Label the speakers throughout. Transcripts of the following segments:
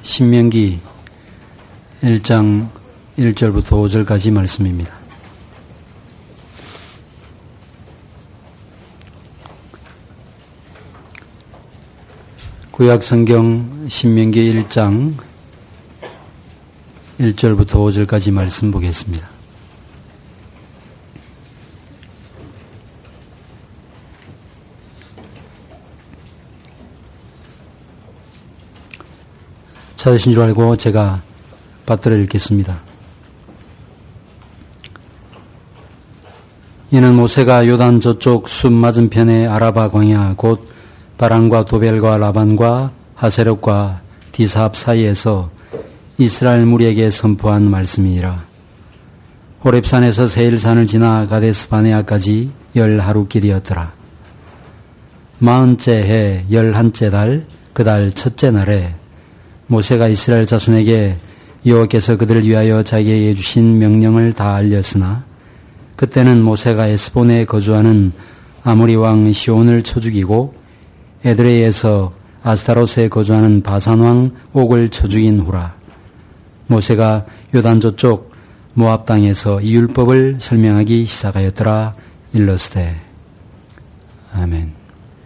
Speaker 1: 신명기 1장 1절부터 5절까지 말씀입니다. 구약성경 신명기 1장 1절부터 5절까지 말씀 보겠습니다. 찾으신 줄 알고 제가 받들어 읽겠습니다. 이는 모세가 요단 저쪽 숲 맞은편의 아라바 광야 곧 바란과 도벨과 라반과 하세력과 디사합 사이에서 이스라엘 무리에게 선포한 말씀이니라. 호렙산에서 세일산을 지나 가데스 바네아까지 10하루 길이었더라. 40째 해 11째 달 그 달 첫째 날에 모세가 이스라엘 자손에게 여호와께서 그들을 위하여 자기에게 주신 명령을 다 알렸으나 그때는 모세가 에스본에 거주하는 아모리 왕 시온을 쳐 죽이고 에드레이에서 아스타로스에 거주하는 바산 왕 옥을 쳐 죽인 후라. 모세가 요단 저쪽 모압 땅에서 이 율법을 설명하기 시작하였더라. 일러스되. 아멘.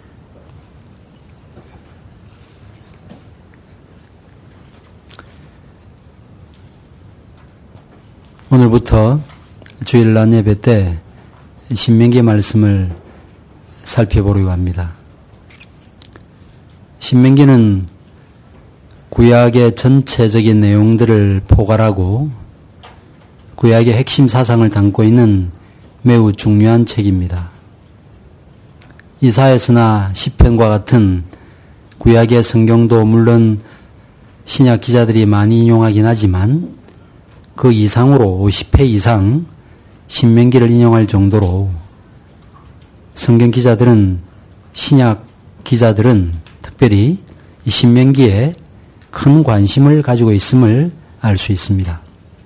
Speaker 1: 오늘부터 주일 낮 예배 때 신명기 말씀을 살펴보려고 합니다. 신명기는 구약의 전체적인 내용들을 포괄하고 구약의 핵심 사상을 담고 있는 매우 중요한 책입니다. 이사야서나 시편과 같은 구약의 성경도 물론 신약 기자들이 많이 인용하긴 하지만 그 이상으로 50회 이상 신명기를 인용할 정도로 성경 기자들은 신약 기자들은 특별히 이 신명기에 큰 관심을 가지고 있음을 알 수 있습니다.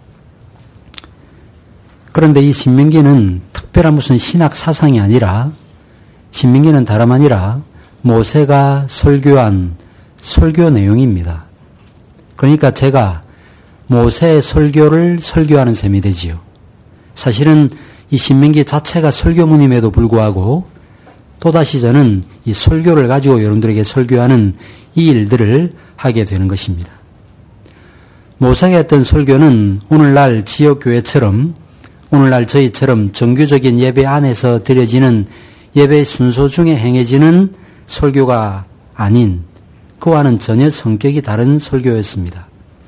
Speaker 1: 그런데 이 신명기는 특별한 무슨 신학 사상이 아니라 신명기는 다름 아니라 모세가 설교한 설교 내용입니다. 그러니까 제가 모세의 설교를 설교하는 셈이 되지요. 사실은 이 신명기 자체가 설교문임에도 불구하고 또다시 저는 이 설교를 가지고 여러분들에게 설교하는 이 일들을 하게 되는 것입니다. 모세가 했던 설교는 오늘날 지역교회처럼 오늘날 저희처럼 정규적인 예배 안에서 드려지는 예배 순서 중에 행해지는 설교가 아닌 그와는 전혀 성격이 다른 설교였습니다.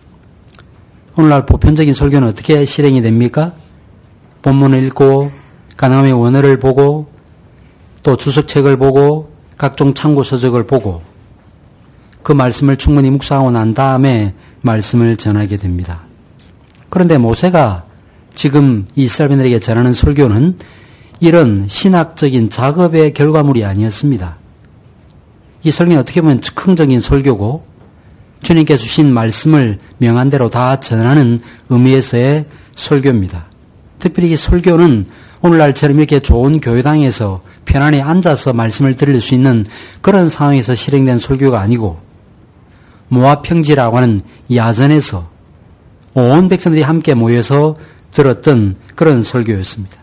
Speaker 1: 오늘날 보편적인 설교는 어떻게 실행이 됩니까? 본문을 읽고 가나안의 원어를 보고 또 주석책을 보고 각종 참고 서적을 보고 그 말씀을 충분히 묵상하고 난 다음에 말씀을 전하게 됩니다. 그런데 모세가 지금 이스라엘인들에게 전하는 설교는 이런 신학적인 작업의 결과물이 아니었습니다. 이 설교는 어떻게 보면 즉흥적인 설교고 주님께서 주신 말씀을 명한대로 다 전하는 의미에서의 설교입니다. 특별히 이 설교는 오늘날처럼 이렇게 좋은 교회당에서 편안히 앉아서 말씀을 들을 수 있는 그런 상황에서 실행된 설교가 아니고 모압 평지라고 하는 야전에서 온 백성들이 함께 모여서 들었던 그런 설교였습니다.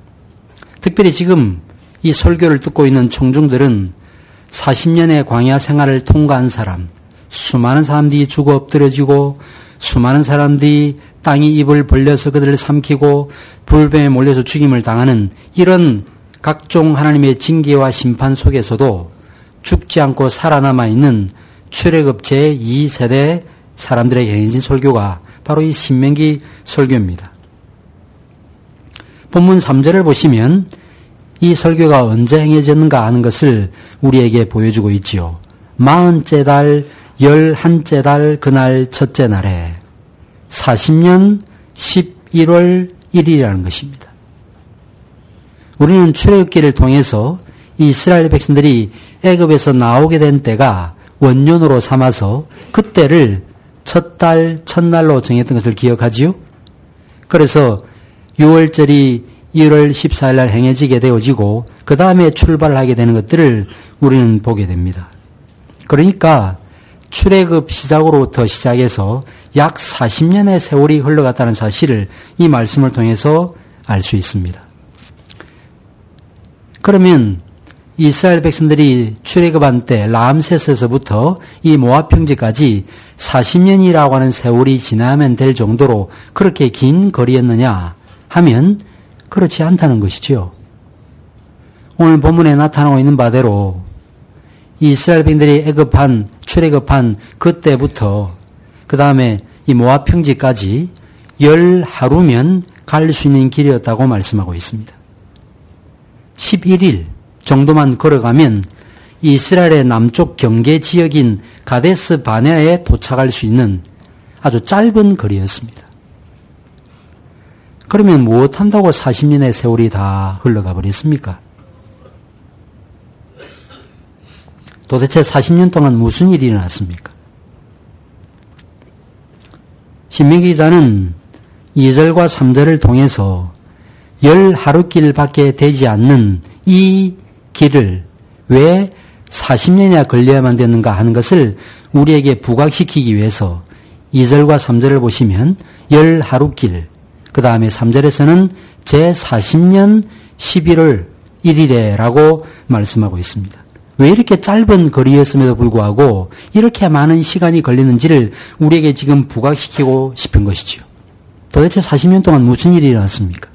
Speaker 1: 특별히 지금 이 설교를 듣고 있는 청중들은 40년의 광야 생활을 통과한 사람, 수많은 사람들이 죽어 엎드려지고 수많은 사람들이 땅이 입을 벌려서 그들을 삼키고 불뱀에 몰려서 죽임을 당하는 이런 각종 하나님의 징계와 심판 속에서도 죽지 않고 살아남아 있는 출애굽제 2세대 사람들에게 행해진 설교가 바로 이 신명기 설교입니다. 본문 3절을 보시면 이 설교가 언제 행해졌는가 하는 것을 우리에게 보여주고 있지요. 40째 달 11째 달 그날 첫째 날에 40년 11월 1일이라는 것입니다. 우리는 출애굽기를 통해서 이스라엘 백성들이 애굽에서 나오게 된 때가 원년으로 삼아서 그때를 첫 달 첫날로 정했던 것을 기억하지요. 그래서 6월절이 1월 14일 날 행해지게 되어지고 그 다음에 출발을 하게 되는 것들을 우리는 보게 됩니다. 그러니까 출애굽 시작으로부터 시작해서 약 40년의 세월이 흘러갔다는 사실을 이 말씀을 통해서 알 수 있습니다. 그러면 이스라엘 백성들이 출애굽한 때 라암세스에서부터 이 모압 평지까지 40년이라고 하는 세월이 지나면 될 정도로 그렇게 긴 거리였느냐 하면 그렇지 않다는 것이지요. 오늘 본문에 나타나고 있는 바대로 이스라엘 백성들이 출애굽한 그때부터 그 다음에 이 모압 평지까지 10하루면 갈 수 있는 길이었다고 말씀하고 있습니다. 11일 정도만 걸어가면 이스라엘의 남쪽 경계 지역인 가데스 바네아에 도착할 수 있는 아주 짧은 거리였습니다. 그러면 무엇한다고 40년의 세월이 다 흘러가 버렸습니까? 도대체 40년 동안 무슨 일이 일어났습니까? 신명기 기자는 2절과 3절을 통해서 10하루길밖에 되지 않는 이 길을 왜 40년이나 걸려야만 되는가 하는 것을 우리에게 부각시키기 위해서 2절과 3절을 보시면 10하루길, 그 다음에 3절에서는 제40년 11월 1일에라고 말씀하고 있습니다. 왜 이렇게 짧은 거리였음에도 불구하고 이렇게 많은 시간이 걸리는지를 우리에게 지금 부각시키고 싶은 것이지요. 도대체 40년 동안 무슨 일이 일어났습니까?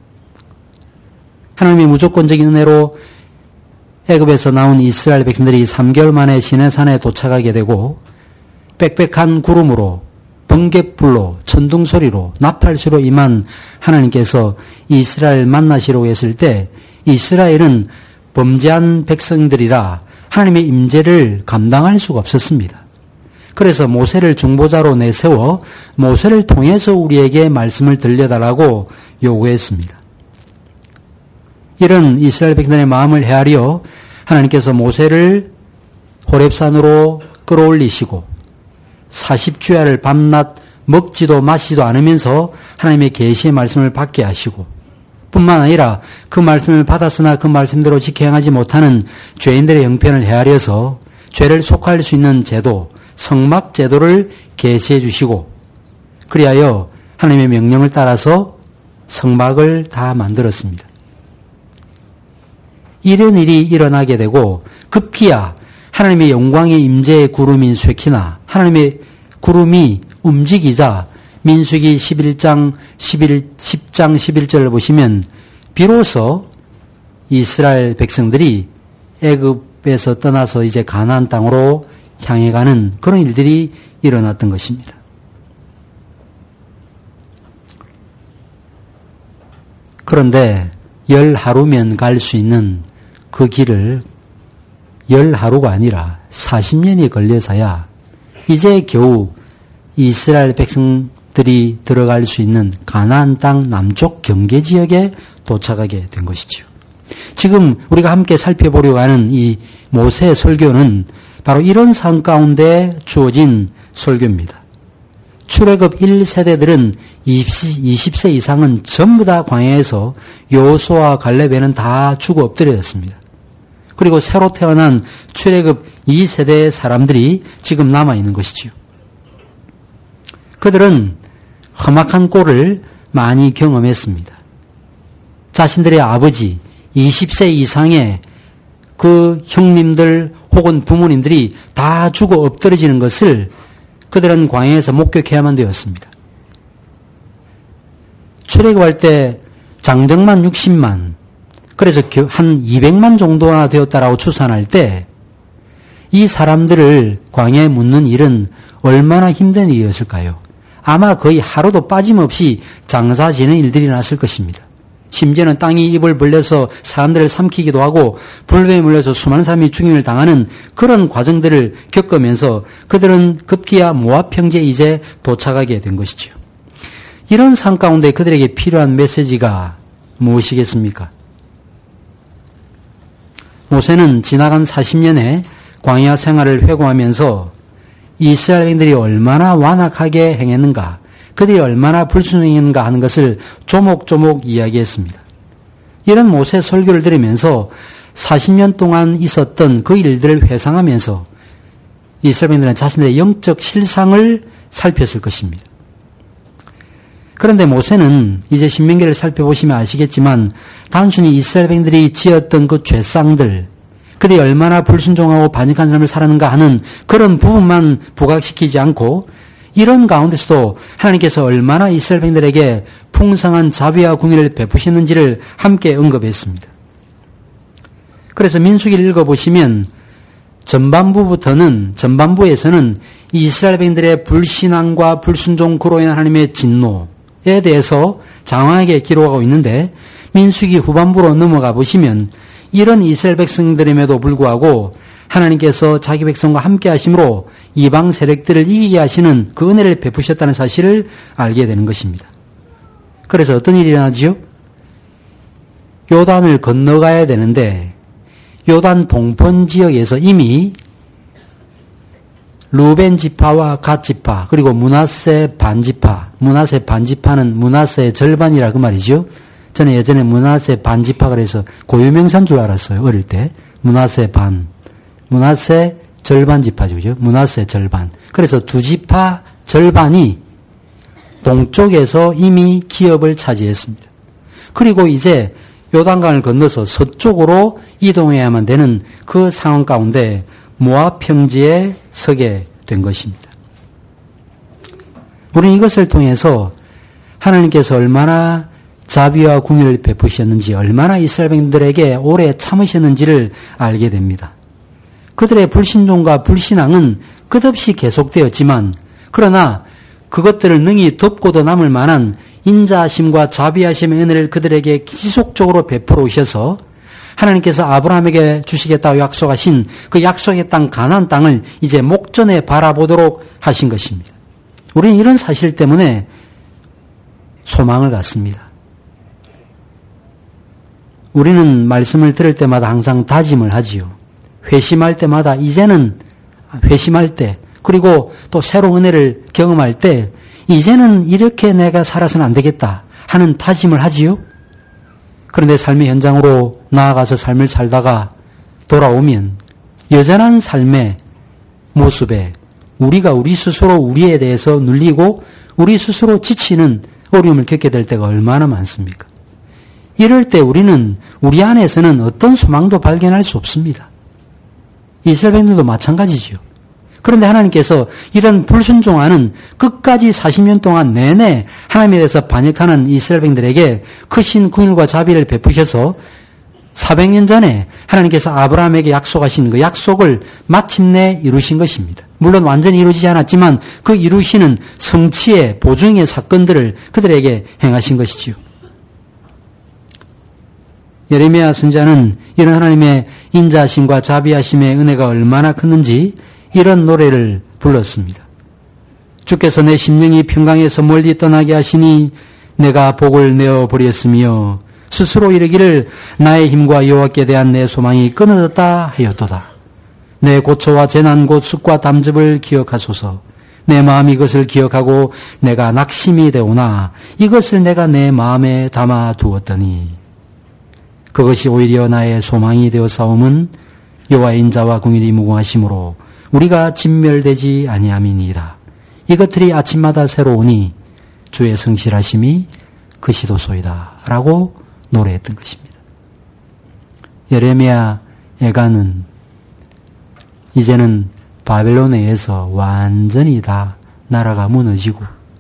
Speaker 1: 하나님의 무조건적인 은혜로 애굽에서 나온 이스라엘 백성들이 3개월 만에 시내산에 도착하게 되고 빽빽한 구름으로 번갯불로 천둥소리로 나팔소리로 임한 하나님께서 이스라엘 만나시려고 했을 때 이스라엘은 범죄한 백성들이라 하나님의 임재를 감당할 수가 없었습니다. 그래서 모세를 중보자로 내세워 모세를 통해서 우리에게 말씀을 들려달라고 요구했습니다. 이런 이스라엘 백성들의 마음을 헤아려 하나님께서 모세를 호렙산으로 끌어올리시고 40주야를 밤낮 먹지도 마시지도 않으면서 하나님의 계시의 말씀을 받게 하시고 뿐만 아니라 그 말씀을 받았으나 그 말씀대로 지켜 행하지 못하는 죄인들의 형편을 헤아려서 죄를 속할 수 있는 제도, 성막 제도를 계시해 주시고 그리하여 하나님의 명령을 따라서 성막을 다 만들었습니다. 이런 일이 일어나게 되고 급기야 하나님의 영광의 임재의 구름인 쇠키나 하나님의 구름이 움직이자 민수기 10장 11절을 보시면 비로소 이스라엘 백성들이 애굽에서 떠나서 이제 가나안 땅으로 향해 가는 그런 일들이 일어났던 것입니다. 그런데 10하루면 갈 수 있는 그 길을 10하루가 아니라 40년이 걸려서야 이제 겨우 이스라엘 백성들이 들어갈 수 있는 가나안 땅 남쪽 경계 지역에 도착하게 된 것이지요. 지금 우리가 함께 살펴보려고 하는 이 모세 설교는 바로 이런 상황 가운데 주어진 설교입니다. 출애굽 1세대들은 20세 이상은 전부 다 광야에서 여호수아와 갈렙에는 다 죽어 엎드려졌습니다. 그리고 새로 태어난 출애굽 2세대의 사람들이 지금 남아있는 것이지요. 그들은 험악한 꼴을 많이 경험했습니다. 자신들의 아버지 20세 이상의 그 형님들 혹은 부모님들이 다 죽어 엎드러지는 것을 그들은 광야에서 목격해야만 되었습니다. 출애굽할 때 장정만 60만, 그래서 한 200만 정도나 되었다라고 추산할 때 이 사람들을 광야에 묻는 일은 얼마나 힘든 일이었을까요? 아마 거의 하루도 빠짐없이 장사 지는 일들이 났을 것입니다. 심지어는 땅이 입을 벌려서 사람들을 삼키기도 하고 불뱀에 물려서 수많은 사람이 죽임을 당하는 그런 과정들을 겪으면서 그들은 급기야 모압 평지에 이제 도착하게 된 것이죠. 이런 상황 가운데 그들에게 필요한 메시지가 무엇이겠습니까? 모세는 지나간 40년의 광야 생활을 회고하면서 이스라엘인들이 얼마나 완악하게 행했는가, 그들이 얼마나 불순종했는가 하는 것을 조목조목 이야기했습니다. 이런 모세 설교를 들으면서 40년 동안 있었던 그 일들을 회상하면서 이스라엘 백성들은 자신들의 영적 실상을 살폈을 것입니다. 그런데 모세는 이제 신명기를 살펴보시면 아시겠지만 단순히 이스라엘 백성들이 지었던 그 죄상들, 그들이 얼마나 불순종하고 반역한 삶을 살았는가 하는 그런 부분만 부각시키지 않고 이런 가운데서도 하나님께서 얼마나 이스라엘 백성들에게 풍성한 자비와 궁의를 베푸시는지를 함께 언급했습니다. 그래서 민수기를 읽어보시면 전반부에서는 이스라엘 백성들의 불신앙과 불순종 그로 인한 하나님의 진노에 대해서 장황하게 기록하고 있는데 민수기 후반부로 넘어가 보시면 이런 이스라엘 백성들임에도 불구하고 하나님께서 자기 백성과 함께 하심으로 이방 세력들을 이기게 하시는 그 은혜를 베푸셨다는 사실을 알게 되는 것입니다. 그래서 어떤 일이 일어나지요? 요단을 건너가야 되는데 요단 동편 지역에서 이미 루벤 지파와 갓 지파 그리고 므낫세 반지파, 므낫세 반지파는 므낫세의 절반이라 그 말이죠. 저는 예전에 므낫세 반지파 그래서 고유명사인 줄 알았어요. 어릴 때. 므낫세 절반 지파죠. 그죠? 므낫세 절반. 그래서 두 지파 절반이 동쪽에서 이미 기업을 차지했습니다. 그리고 이제 요단강을 건너서 서쪽으로 이동해야만 되는 그 상황 가운데 모압 평지에 서게 된 것입니다. 우리는 이것을 통해서 하나님께서 얼마나 자비와 궁의를 베푸셨는지, 얼마나 이스라엘 백성들에게 오래 참으셨는지를 알게 됩니다. 그들의 불신종과 불신앙은 끝없이 계속되었지만 그러나 그것들을 능히 덮고도 남을 만한 인자하심과 자비하심의 은혜를 그들에게 지속적으로 베풀어 오셔서 하나님께서 아브라함에게 주시겠다고 약속하신 그 약속의 땅 가나안 땅을 이제 목전에 바라보도록 하신 것입니다. 우리는 이런 사실 때문에 소망을 갖습니다. 우리는 말씀을 들을 때마다 항상 다짐을 하지요. 회심할 때마다 이제는 회심할 때 그리고 또 새로운 은혜를 경험할 때 이제는 이렇게 내가 살아서는 안 되겠다 하는 다짐을 하지요. 그런데 삶의 현장으로 나아가서 삶을 살다가 돌아오면 여전한 삶의 모습에 우리가 우리 스스로 우리에 대해서 눌리고 우리 스스로 지치는 어려움을 겪게 될 때가 얼마나 많습니까? 이럴 때 우리는 우리 안에서는 어떤 소망도 발견할 수 없습니다. 이스라엘 백성들도 마찬가지지요. 그런데 하나님께서 이런 불순종하는 끝까지 40년 동안 내내 하나님에 대해서 반역하는 이스라엘 백성들에게 크신 긍휼과 자비를 베푸셔서 400년 전에 하나님께서 아브라함에게 약속하신 그 약속을 마침내 이루신 것입니다. 물론 완전히 이루어지지 않았지만 그 이루시는 성취의 보증의 사건들을 그들에게 행하신 것이지요. 예레미야 선지자는 이런 하나님의 인자하심과 자비하심의 은혜가 얼마나 컸는지 이런 노래를 불렀습니다. 주께서 내 심령이 평강에서 멀리 떠나게 하시니 내가 복을 내어버렸으며 스스로 이르기를 나의 힘과 여호와께 대한 내 소망이 끊어졌다 하였도다. 내 고초와 재난 곧 쑥과 담즙을 기억하소서. 내 마음이 이것을 기억하고 내가 낙심이 되오나 이것을 내가 내 마음에 담아 두었더니 그것이 오히려 나의 소망이 되어 싸움은 여호와의 인자와 긍휼이 무궁하심으로 우리가 진멸되지 아니함이니이다. 이것들이 아침마다 새로우니 주의 성실하심이 그시도소이다 라고 노래했던 것입니다. 예레미야 애가는 이제는 바벨론에 의해서 완전히 다 나라가 무너지고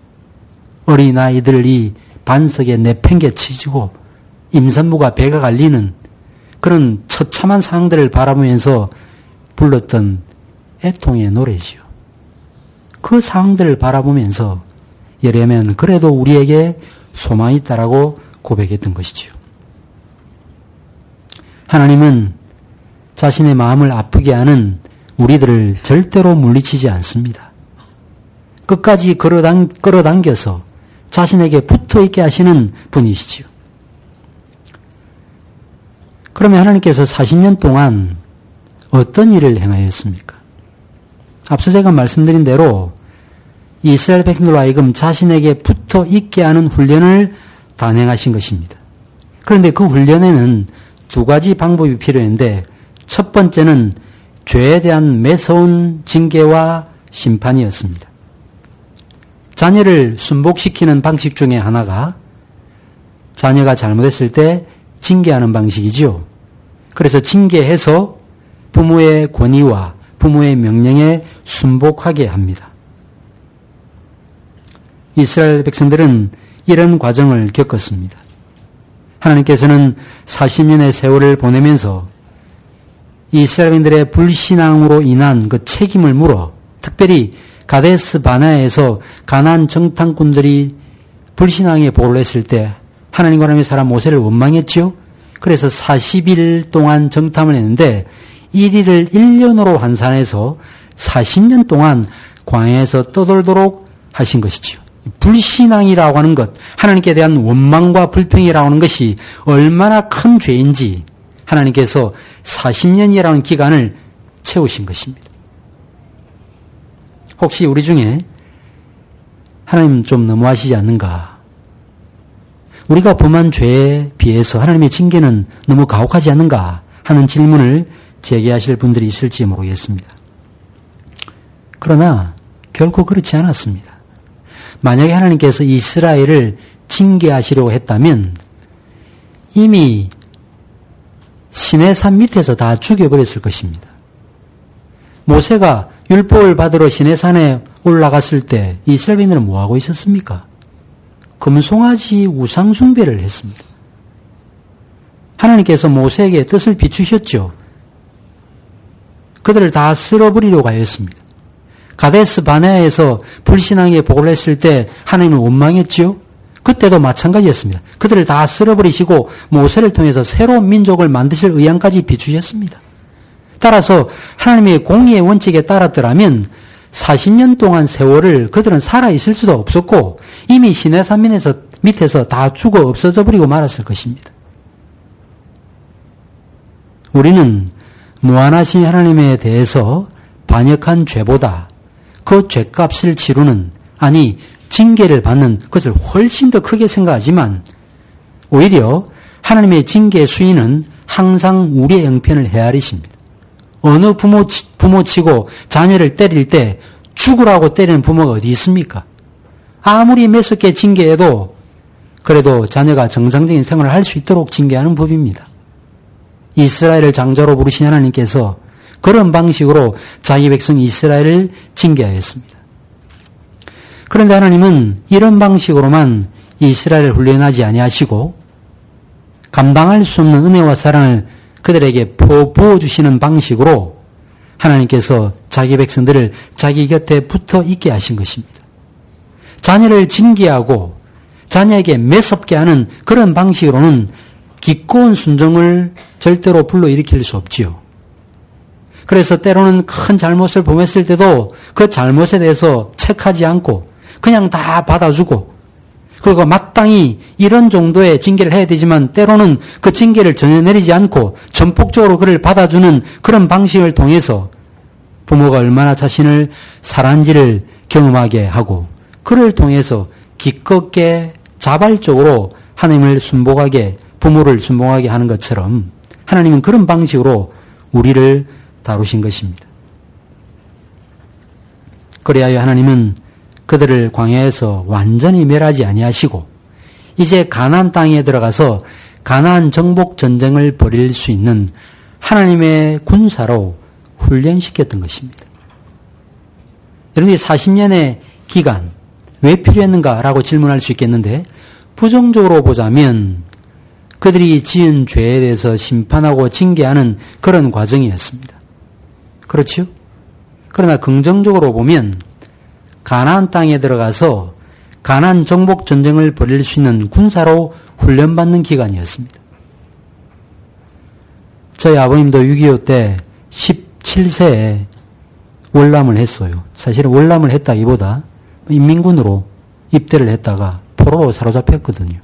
Speaker 1: 어린아이들이 반석에 내팽개치지고 임산부가 배가 갈리는 그런 처참한 상황들을 바라보면서 불렀던 애통의 노래지요. 그 상황들을 바라보면서 예레미야는 그래도 우리에게 소망이 있다라고 고백했던 것이지요. 하나님은 자신의 마음을 아프게 하는 우리들을 절대로 물리치지 않습니다. 끝까지 끌어당겨서 자신에게 붙어있게 하시는 분이시지요. 그러면 하나님께서 40년 동안 어떤 일을 행하였습니까? 앞서 제가 말씀드린 대로 이스라엘 백성들로 하여금 자신에게 붙어 있게 하는 훈련을 단행하신 것입니다. 그런데 그 훈련에는 두 가지 방법이 필요했는데 첫 번째는 죄에 대한 매서운 징계와 심판이었습니다. 자녀를 순복시키는 방식 중에 하나가 자녀가 잘못했을 때 징계하는 방식이지요. 그래서 징계해서 부모의 권위와 부모의 명령에 순복하게 합니다. 이스라엘 백성들은 이런 과정을 겪었습니다. 하나님께서는 40년의 세월을 보내면서 이스라엘인들의 불신앙으로 인한 그 책임을 물어 특별히 가데스 바네아에서 가나안 정탐꾼들이 불신앙에 보를 했을 때 하나님과 하나님의 사람 모세를 원망했지요. 그래서 40일 동안 정탐을 했는데 1일을 1년으로 환산해서 40년 동안 광야에서 떠돌도록 하신 것이지요. 불신앙이라고 하는 것, 하나님께 대한 원망과 불평이라고 하는 것이 얼마나 큰 죄인지 하나님께서 40년이라는 기간을 채우신 것입니다. 혹시 우리 중에 하나님 좀 너무하시지 않는가? 우리가 범한 죄에 비해서 하나님의 징계는 너무 가혹하지 않는가? 하는 질문을 제기하실 분들이 있을지 모르겠습니다. 그러나 결코 그렇지 않았습니다. 만약에 하나님께서 이스라엘을 징계하시려고 했다면 이미 시내산 밑에서 다 죽여버렸을 것입니다. 모세가 율법을 받으러 시내산에 올라갔을 때 이스라엘인들은 뭐하고 있었습니까? 금송아지 우상 숭배를 했습니다. 하나님께서 모세에게 뜻을 비추셨죠. 그들을 다 쓸어버리려고 하였습니다. 가데스 바네아에서 불신앙에 보고를 했을 때 하나님은 원망했지요. 그때도 마찬가지였습니다. 그들을 다 쓸어버리시고 모세를 통해서 새로운 민족을 만드실 의향까지 비추셨습니다. 따라서 하나님의 공의의 원칙에 따랐더라면 40년 동안 세월을 그들은 살아있을 수도 없었고 이미 시내산 밑에서 다 죽어 없어져 버리고 말았을 것입니다. 우리는 무한하신 하나님에 대해서 반역한 죄보다 그 죄값을 치르는, 아니 징계를 받는 것을 훨씬 더 크게 생각하지만 오히려 하나님의 징계 수위는 항상 우리의 형편을 헤아리십니다. 어느 부모치고 자녀를 때릴 때 죽으라고 때리는 부모가 어디 있습니까? 아무리 매섭게 징계해도 그래도 자녀가 정상적인 생활을 할 수 있도록 징계하는 법입니다. 이스라엘을 장자로 부르신 하나님께서 그런 방식으로 자기 백성 이스라엘을 징계하였습니다. 그런데 하나님은 이런 방식으로만 이스라엘을 훈련하지 아니하시고 감당할 수 없는 은혜와 사랑을 그들에게 부어주시는 방식으로 하나님께서 자기 백성들을 자기 곁에 붙어 있게 하신 것입니다. 자녀를 징계하고 자녀에게 매섭게 하는 그런 방식으로는 기꺼운 순종을 절대로 불러일으킬 수 없지요. 그래서 때로는 큰 잘못을 범했을 때도 그 잘못에 대해서 책하지 않고 그냥 다 받아주고 그리고 마땅히 이런 정도의 징계를 해야 되지만 때로는 그 징계를 전혀 내리지 않고 전폭적으로 그를 받아주는 그런 방식을 통해서 부모가 얼마나 자신을 사랑한지를 경험하게 하고 그를 통해서 기껏게 자발적으로 하나님을 순복하게 부모를 순복하게 하는 것처럼 하나님은 그런 방식으로 우리를 다루신 것입니다. 그리하여 하나님은 그들을 광야에서 완전히 멸하지 아니하시고 이제 가나안 땅에 들어가서 가나안 정복 전쟁을 벌일 수 있는 하나님의 군사로 훈련시켰던 것입니다. 여러분이 40년의 기간 왜 필요했는가라고 질문할 수 있겠는데 부정적으로 보자면 그들이 지은 죄에 대해서 심판하고 징계하는 그런 과정이었습니다. 그렇죠? 그러나 긍정적으로 보면 가나안 땅에 들어가서 가나안 정복 전쟁을 벌일 수 있는 군사로 훈련받는 기간이었습니다. 저희 아버님도 6.25 때 17세에 월남을 했어요. 사실은 월남을 했다기보다 인민군으로 입대를 했다가 포로로 사로잡혔거든요.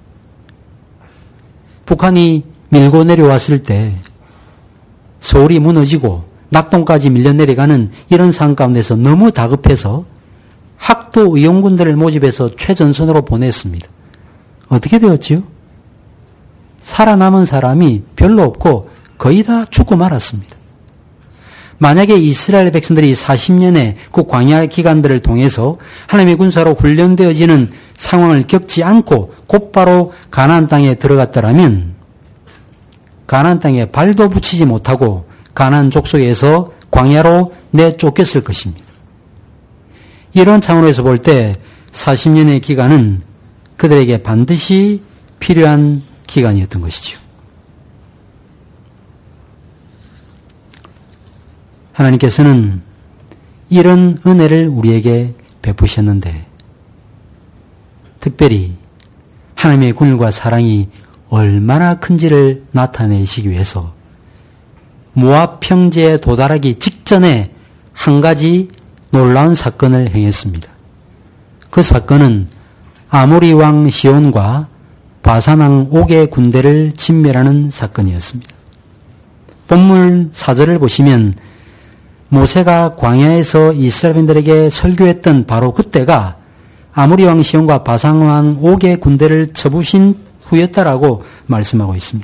Speaker 1: 북한이 밀고 내려왔을 때 서울이 무너지고 낙동까지 밀려 내려가는 이런 상황 가운데서 너무 다급해서 학도 의용군들을 모집해서 최전선으로 보냈습니다. 어떻게 되었지요? 살아남은 사람이 별로 없고 거의 다 죽고 말았습니다. 만약에 이스라엘 백성들이 40년의 그 광야 기간들을 통해서 하나님의 군사로 훈련되어지는 상황을 겪지 않고 곧바로 가나안 땅에 들어갔더라면 가나안 땅에 발도 붙이지 못하고 가나안 족속에서 광야로 내쫓겼을 것입니다. 이런 차원에서 볼 때 40년의 기간은 그들에게 반드시 필요한 기간이었던 것이죠. 하나님께서는 이런 은혜를 우리에게 베푸셨는데 특별히 하나님의 긍휼과 사랑이 얼마나 큰지를 나타내시기 위해서 모압 평지에 도달하기 직전에 한 가지 놀라운 사건을 행했습니다. 그 사건은 아모리 왕 시온과 바산 왕 옥의 군대를 진멸하는 사건이었습니다. 본문 4절을 보시면 모세가 광야에서 이스라엘인들에게 설교했던 바로 그때가 아모리 왕 시온과 바산 왕 옥의 군대를 쳐부신 후였다라고 말씀하고 있습니다.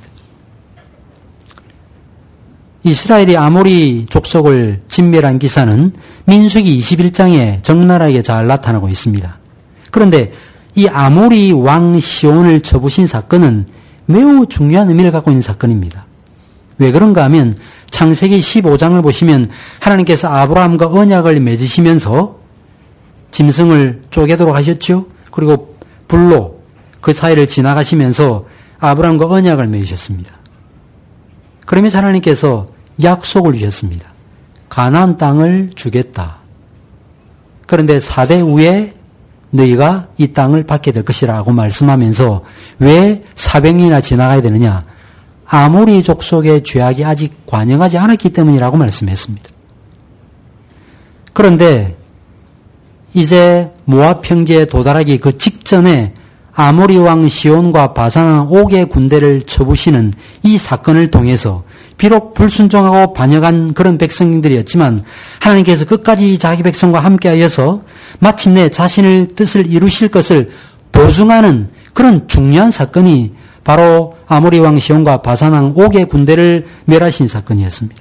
Speaker 1: 이스라엘이 아모리 족속을 진멸한 기사는 민수기 21장에 적나라하게 잘 나타나고 있습니다. 그런데 이 아모리 왕 시온을 쳐부신 사건은 매우 중요한 의미를 갖고 있는 사건입니다. 왜 그런가 하면 창세기 15장을 보시면 하나님께서 아브라함과 언약을 맺으시면서 짐승을 쪼개도록 하셨죠. 그리고 불로 그 사이를 지나가시면서 아브라함과 언약을 맺으셨습니다. 그러면서 하나님께서 약속을 주셨습니다. 가나안 땅을 주겠다. 그런데 4대 후에 너희가 이 땅을 받게 될 것이라고 말씀하면서 왜 400년이나 지나가야 되느냐? 아모리 족속의 죄악이 아직 관영하지 않았기 때문이라고 말씀했습니다. 그런데 이제 모압 평지에 도달하기 그 직전에 아모리 왕 시온과 바산 왕 옥의 군대를 쳐부시는 이 사건을 통해서 비록 불순종하고 반역한 그런 백성들이었지만 하나님께서 끝까지 자기 백성과 함께하여서 마침내 자신의 뜻을 이루실 것을 보증하는 그런 중요한 사건이 바로 아모리 왕 시온과 바산 왕 옥의 군대를 멸하신 사건이었습니다.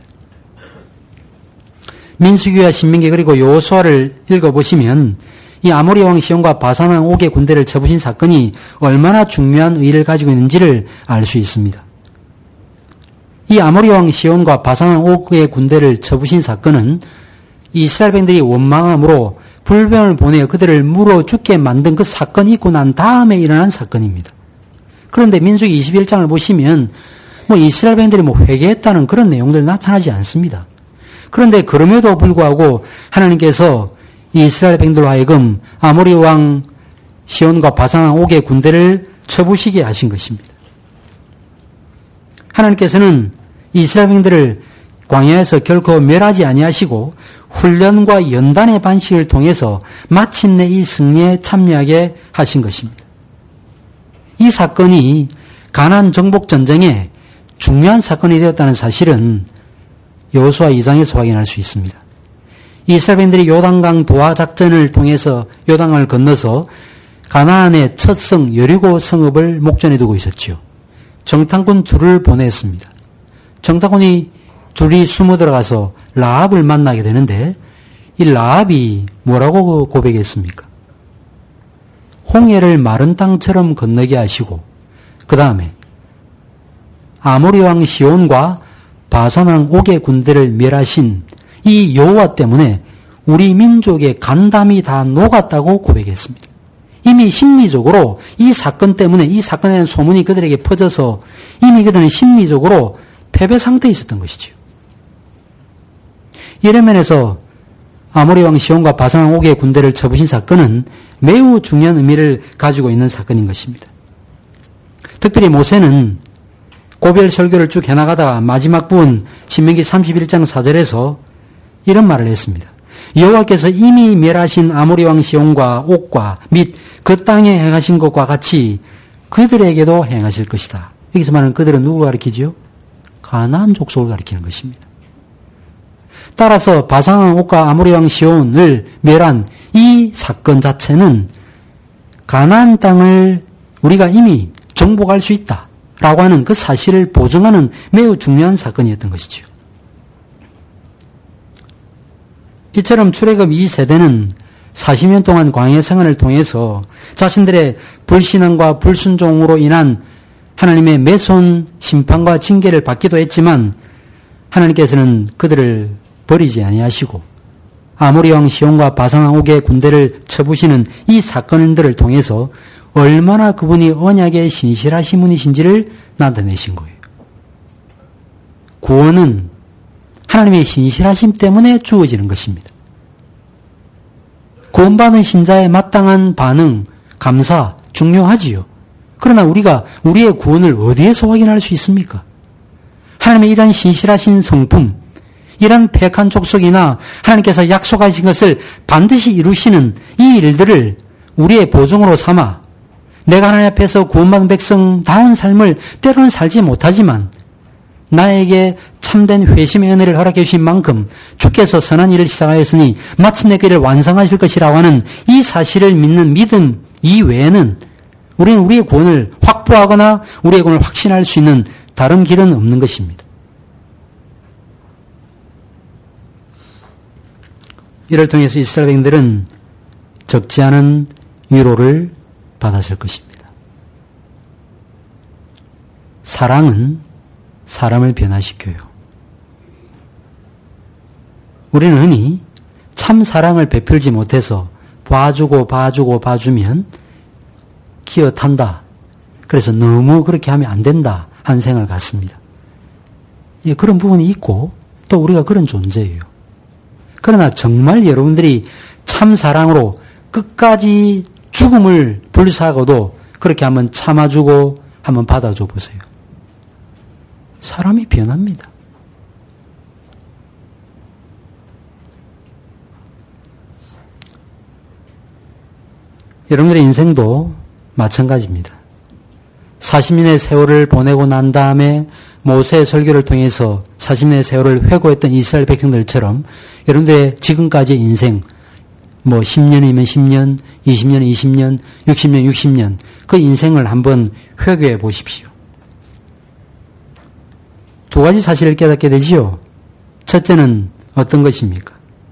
Speaker 1: 민수기와 신명기 그리고 여호수아를 읽어보시면 이 아모리 왕 시온과 바산 왕 옥의 군대를 쳐부신 사건이 얼마나 중요한 의의를 가지고 있는지를 알 수 있습니다. 이 아모리 왕 시온과 바산 왕 옥의 군대를 쳐부신 사건은 이스라엘 백성들이 원망함으로 불병을 보내어 그들을 물어 죽게 만든 그 사건이 있고 난 다음에 일어난 사건입니다. 그런데 민수기 21장을 보시면 이스라엘 백성들이 회개했다는 그런 내용들 나타나지 않습니다. 그런데 그럼에도 불구하고 하나님께서 이스라엘 백성들로 하여금 아모리 왕 시온과 바산 왕 옥의 군대를 쳐부시게 하신 것입니다. 하나님께서는 이스라엘 백성들을 광야에서 결코 멸하지 아니하시고 훈련과 연단의 반식을 통해서 마침내 이 승리에 참여하게 하신 것입니다. 이 사건이 가나안 정복 전쟁에 중요한 사건이 되었다는 사실은 여호수아 2장에서 확인할 수 있습니다. 이스라엘 백성들이 요단강 도하 작전을 통해서 요단강을 건너서 가나안의 첫 성 여리고 성읍을 목전에 두고 있었지요. 정탐꾼 둘을 보냈습니다. 정탐꾼이 둘이 숨어 들어가서 라합을 만나게 되는데 이 라합이 뭐라고 고백했습니까? 홍해를 마른 땅처럼 건너게 하시고 그 다음에 아모리 왕 시온과 바산 왕 옥의 군대를 멸하신 이 여호와 때문에 우리 민족의 간담이 다 녹았다고 고백했습니다. 이미 심리적으로 이 사건 때문에 이 사건에 대한 소문이 그들에게 퍼져서 이미 그들은 심리적으로 패배 상태에 있었던 것이죠. 이런 면에서 아모리 왕 시온과 바산 왕 옥의 군대를 쳐부신 사건은 매우 중요한 의미를 가지고 있는 사건인 것입니다. 특별히 모세는 고별 설교를 쭉 해나가다가 마지막 부분 신명기 31장 4절에서 이런 말을 했습니다. 여호와께서 이미 멸하신 아모리 왕 시온과 옥과 및 그 땅에 행하신 것과 같이 그들에게도 행하실 것이다. 여기서 말하는 그들은 누구 가리키지요? 가나안 족속을 가리키는 것입니다. 따라서 바산 왕 옥과 아모리 왕 시온을 멸한 이 사건 자체는 가나안 땅을 우리가 이미 정복할 수 있다라고 하는 그 사실을 보증하는 매우 중요한 사건이었던 것이죠. 이처럼 출애굽 2세대는 40년 동안 광야 생활을 통해서 자신들의 불신앙과 불순종으로 인한 하나님의 매손 심판과 징계를 받기도 했지만 하나님께서는 그들을 버리지 아니하시고 아모리 왕 시온과 바산 왕 옥의 군대를 쳐부시는 이 사건들을 통해서 얼마나 그분이 언약의 신실하신 분이신지를 나타내신 거예요. 구원은 하나님의 신실하심 때문에 주어지는 것입니다. 구원받은 신자의 마땅한 반응, 감사, 중요하지요. 그러나 우리가 우리의 구원을 어디에서 확인할 수 있습니까? 하나님의 이런 신실하신 성품, 이런 폐악한 족속이나 하나님께서 약속하신 것을 반드시 이루시는 이 일들을 우리의 보증으로 삼아 내가 하나님 앞에서 구원받은 백성다운 삶을 때로는 살지 못하지만 나에게 참된 회심의 은혜를 허락해 주신 만큼 주께서 선한 일을 시작하였으니 마침내 그 일을 완성하실 것이라고 하는 이 사실을 믿는 믿음 이외에는 우리는 우리의 구원을 확보하거나 우리의 구원을 확신할 수 있는 다른 길은 없는 것입니다. 이를 통해서 이스라엘 백성들은 적지 않은 위로를 받았을 것입니다. 사랑은 사람을 변화시켜요. 우리는 흔히 참 사랑을 베풀지 못해서 봐주면 기어 탄다. 그래서 너무 그렇게 하면 안 된다 하는 생각을 갖습니다. 예, 그런 부분이 있고 또 우리가 그런 존재예요. 그러나 정말 여러분들이 참 사랑으로 끝까지 죽음을 불사하고도 그렇게 한번 참아주고 한번 받아줘 보세요. 사람이 변합니다. 여러분들의 인생도 마찬가지입니다. 40년의 세월을 보내고 난 다음에 모세의 설교를 통해서 40년의 세월을 회고했던 이스라엘 백성들처럼 여러분들의 지금까지의 인생, 10년이면 10년, 20년, 20년, 60년, 60년 그 인생을 한번 회고해 보십시오. 두 가지 사실을 깨닫게 되지요. 첫째는 어떤 것입니까?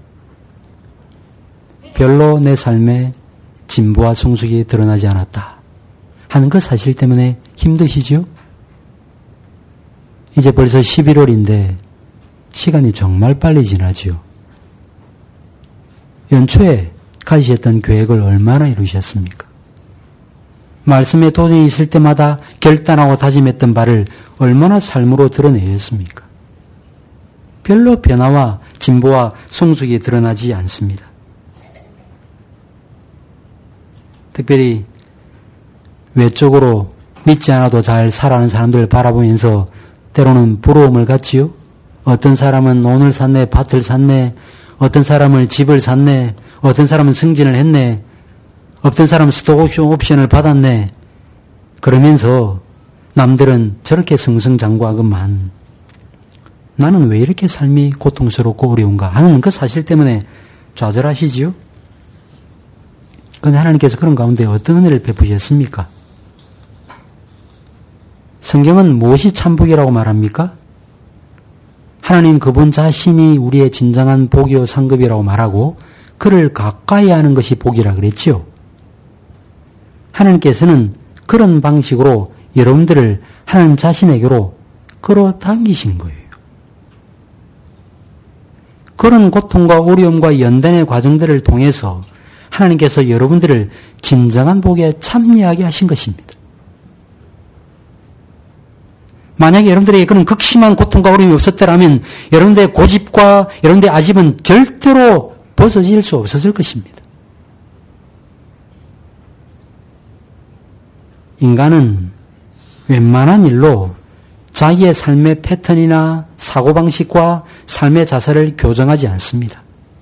Speaker 1: 별로 내 삶에 진보와 성숙이 드러나지 않았다 하는 그 사실 때문에 힘드시죠? 이제 벌써 11월인데 시간이 정말 빨리 지나죠. 연초에 가지셨던 계획을 얼마나 이루셨습니까? 말씀에 도전이 있을 때마다 결단하고 다짐했던 바를 얼마나 삶으로 드러내셨습니까? 별로 변화와 진보와 성숙이 드러나지 않습니다. 특별히 외적으로 믿지 않아도 잘 살아가는 사람들을 바라보면서 때로는 부러움을 갖지요. 어떤 사람은 오늘 샀네, 밭을 샀네, 어떤 사람은 집을 샀네, 어떤 사람은 승진을 했네, 어떤 사람은 스톡 옵션을 받았네. 그러면서 남들은 저렇게 승승장구하건만 나는 왜 이렇게 삶이 고통스럽고 어려운가 하는 그 사실 때문에 좌절하시지요. 그런데 하나님께서 그런 가운데 어떤 은혜를 베푸셨습니까? 성경은 무엇이 참복이라고 말합니까? 하나님 그분 자신이 우리의 진정한 복이요 상급이라고 말하고 그를 가까이 하는 것이 복이라 그랬지요. 하나님께서는 그런 방식으로 여러분들을 하나님 자신에게로 끌어당기신 거예요. 그런 고통과 어려움과 연단의 과정들을 통해서 하나님께서 여러분들을 진정한 복에 참여하게 하신 것입니다. 만약에 여러분들에게 그런 극심한 고통과 어려움이 없었더라면 여러분들의 고집과 여러분들의 아집은 절대로 벗어질 수 없었을 것입니다. 인간은 웬만한 일로 자기의 삶의 패턴이나 사고방식과 삶의 자세를 교정하지 않습니다.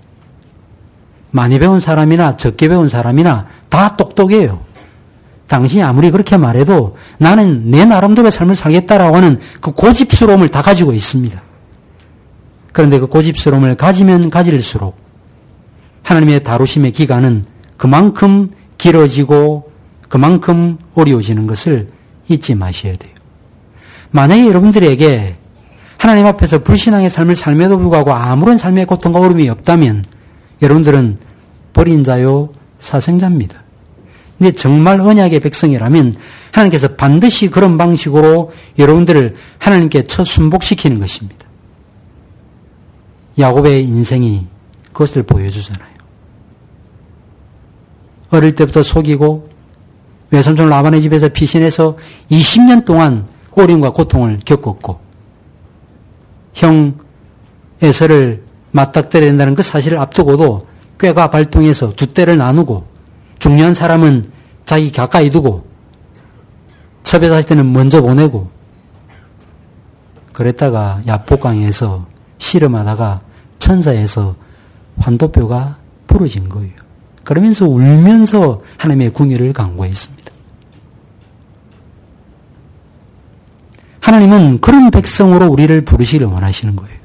Speaker 1: 많이 배운 사람이나 적게 배운 사람이나 다 똑똑해요. 당신이 아무리 그렇게 말해도 나는 내 나름대로 삶을 살겠다라고 하는 그 고집스러움을 다 가지고 있습니다. 그런데 그 고집스러움을 가지면 가질수록 하나님의 다루심의 기간은 그만큼 길어지고 그만큼 어려워지는 것을 잊지 마셔야 돼요. 만약에 여러분들에게 하나님 앞에서 불신앙의 삶을 삶에도 불구하고 아무런 삶의 고통과 어려움이 없다면 여러분들은 버린 자요 사생자입니다. 근데 정말 언약의 백성이라면 하나님께서 반드시 그런 방식으로 여러분들을 하나님께 첫 순복시키는 것입니다. 야곱의 인생이 그것을 보여주잖아요. 어릴 때부터 속이고 외삼촌 라반의 집에서 피신해서 20년 동안 어려움과 고통을 겪었고 형 에서를 맞닥뜨려야 된다는 그 사실을 앞두고도 꾀가 발동해서 두 떼를 나누고 중요한 사람은 자기 가까이 두고 첩에서 때는 먼저 보내고 그랬다가 야복강에서 씨름하다가 천사에서 환도뼈가 부러진 거예요. 그러면서 울면서 하나님의 궁유를 간구했습니다. 하나님은 그런 백성으로 우리를 부르시기를 원하시는 거예요.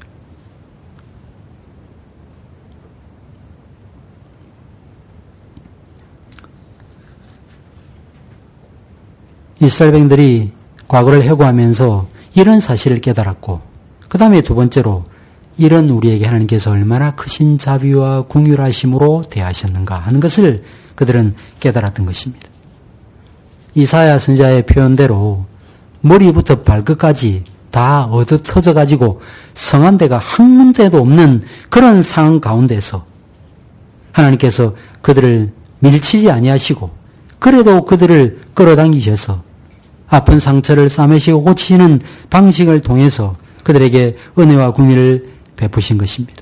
Speaker 1: 이스라엘 백성들이 과거를 회고하면서 이런 사실을 깨달았고 그 다음에 두 번째로 이런 우리에게 하나님께서 얼마나 크신 자비와 긍휼하심으로 대하셨는가 하는 것을 그들은 깨달았던 것입니다. 이사야 선지자의 표현대로 머리부터 발끝까지 다 얻어터져가지고 성한 데가 한 군데도 없는 그런 상황 가운데서 하나님께서 그들을 밀치지 아니하시고 그래도 그들을 끌어당기셔서 아픈 상처를 싸매시고 고치시는 방식을 통해서 그들에게 은혜와 긍휼을 베푸신 것입니다.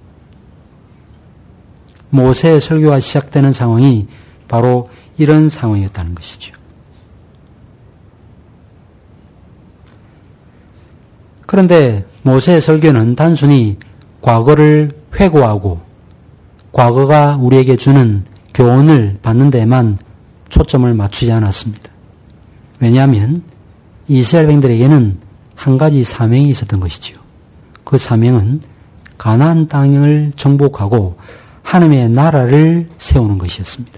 Speaker 1: 모세의 설교가 시작되는 상황이 바로 이런 상황이었다는 것이죠. 그런데 모세의 설교는 단순히 과거를 회고하고 과거가 우리에게 주는 교훈을 받는 데에만 초점을 맞추지 않았습니다. 왜냐하면 이스라엘 백성들에게는 한 가지 사명이 있었던 것이지요. 그 사명은 가나안 땅을 정복하고 하나님의 나라를 세우는 것이었습니다.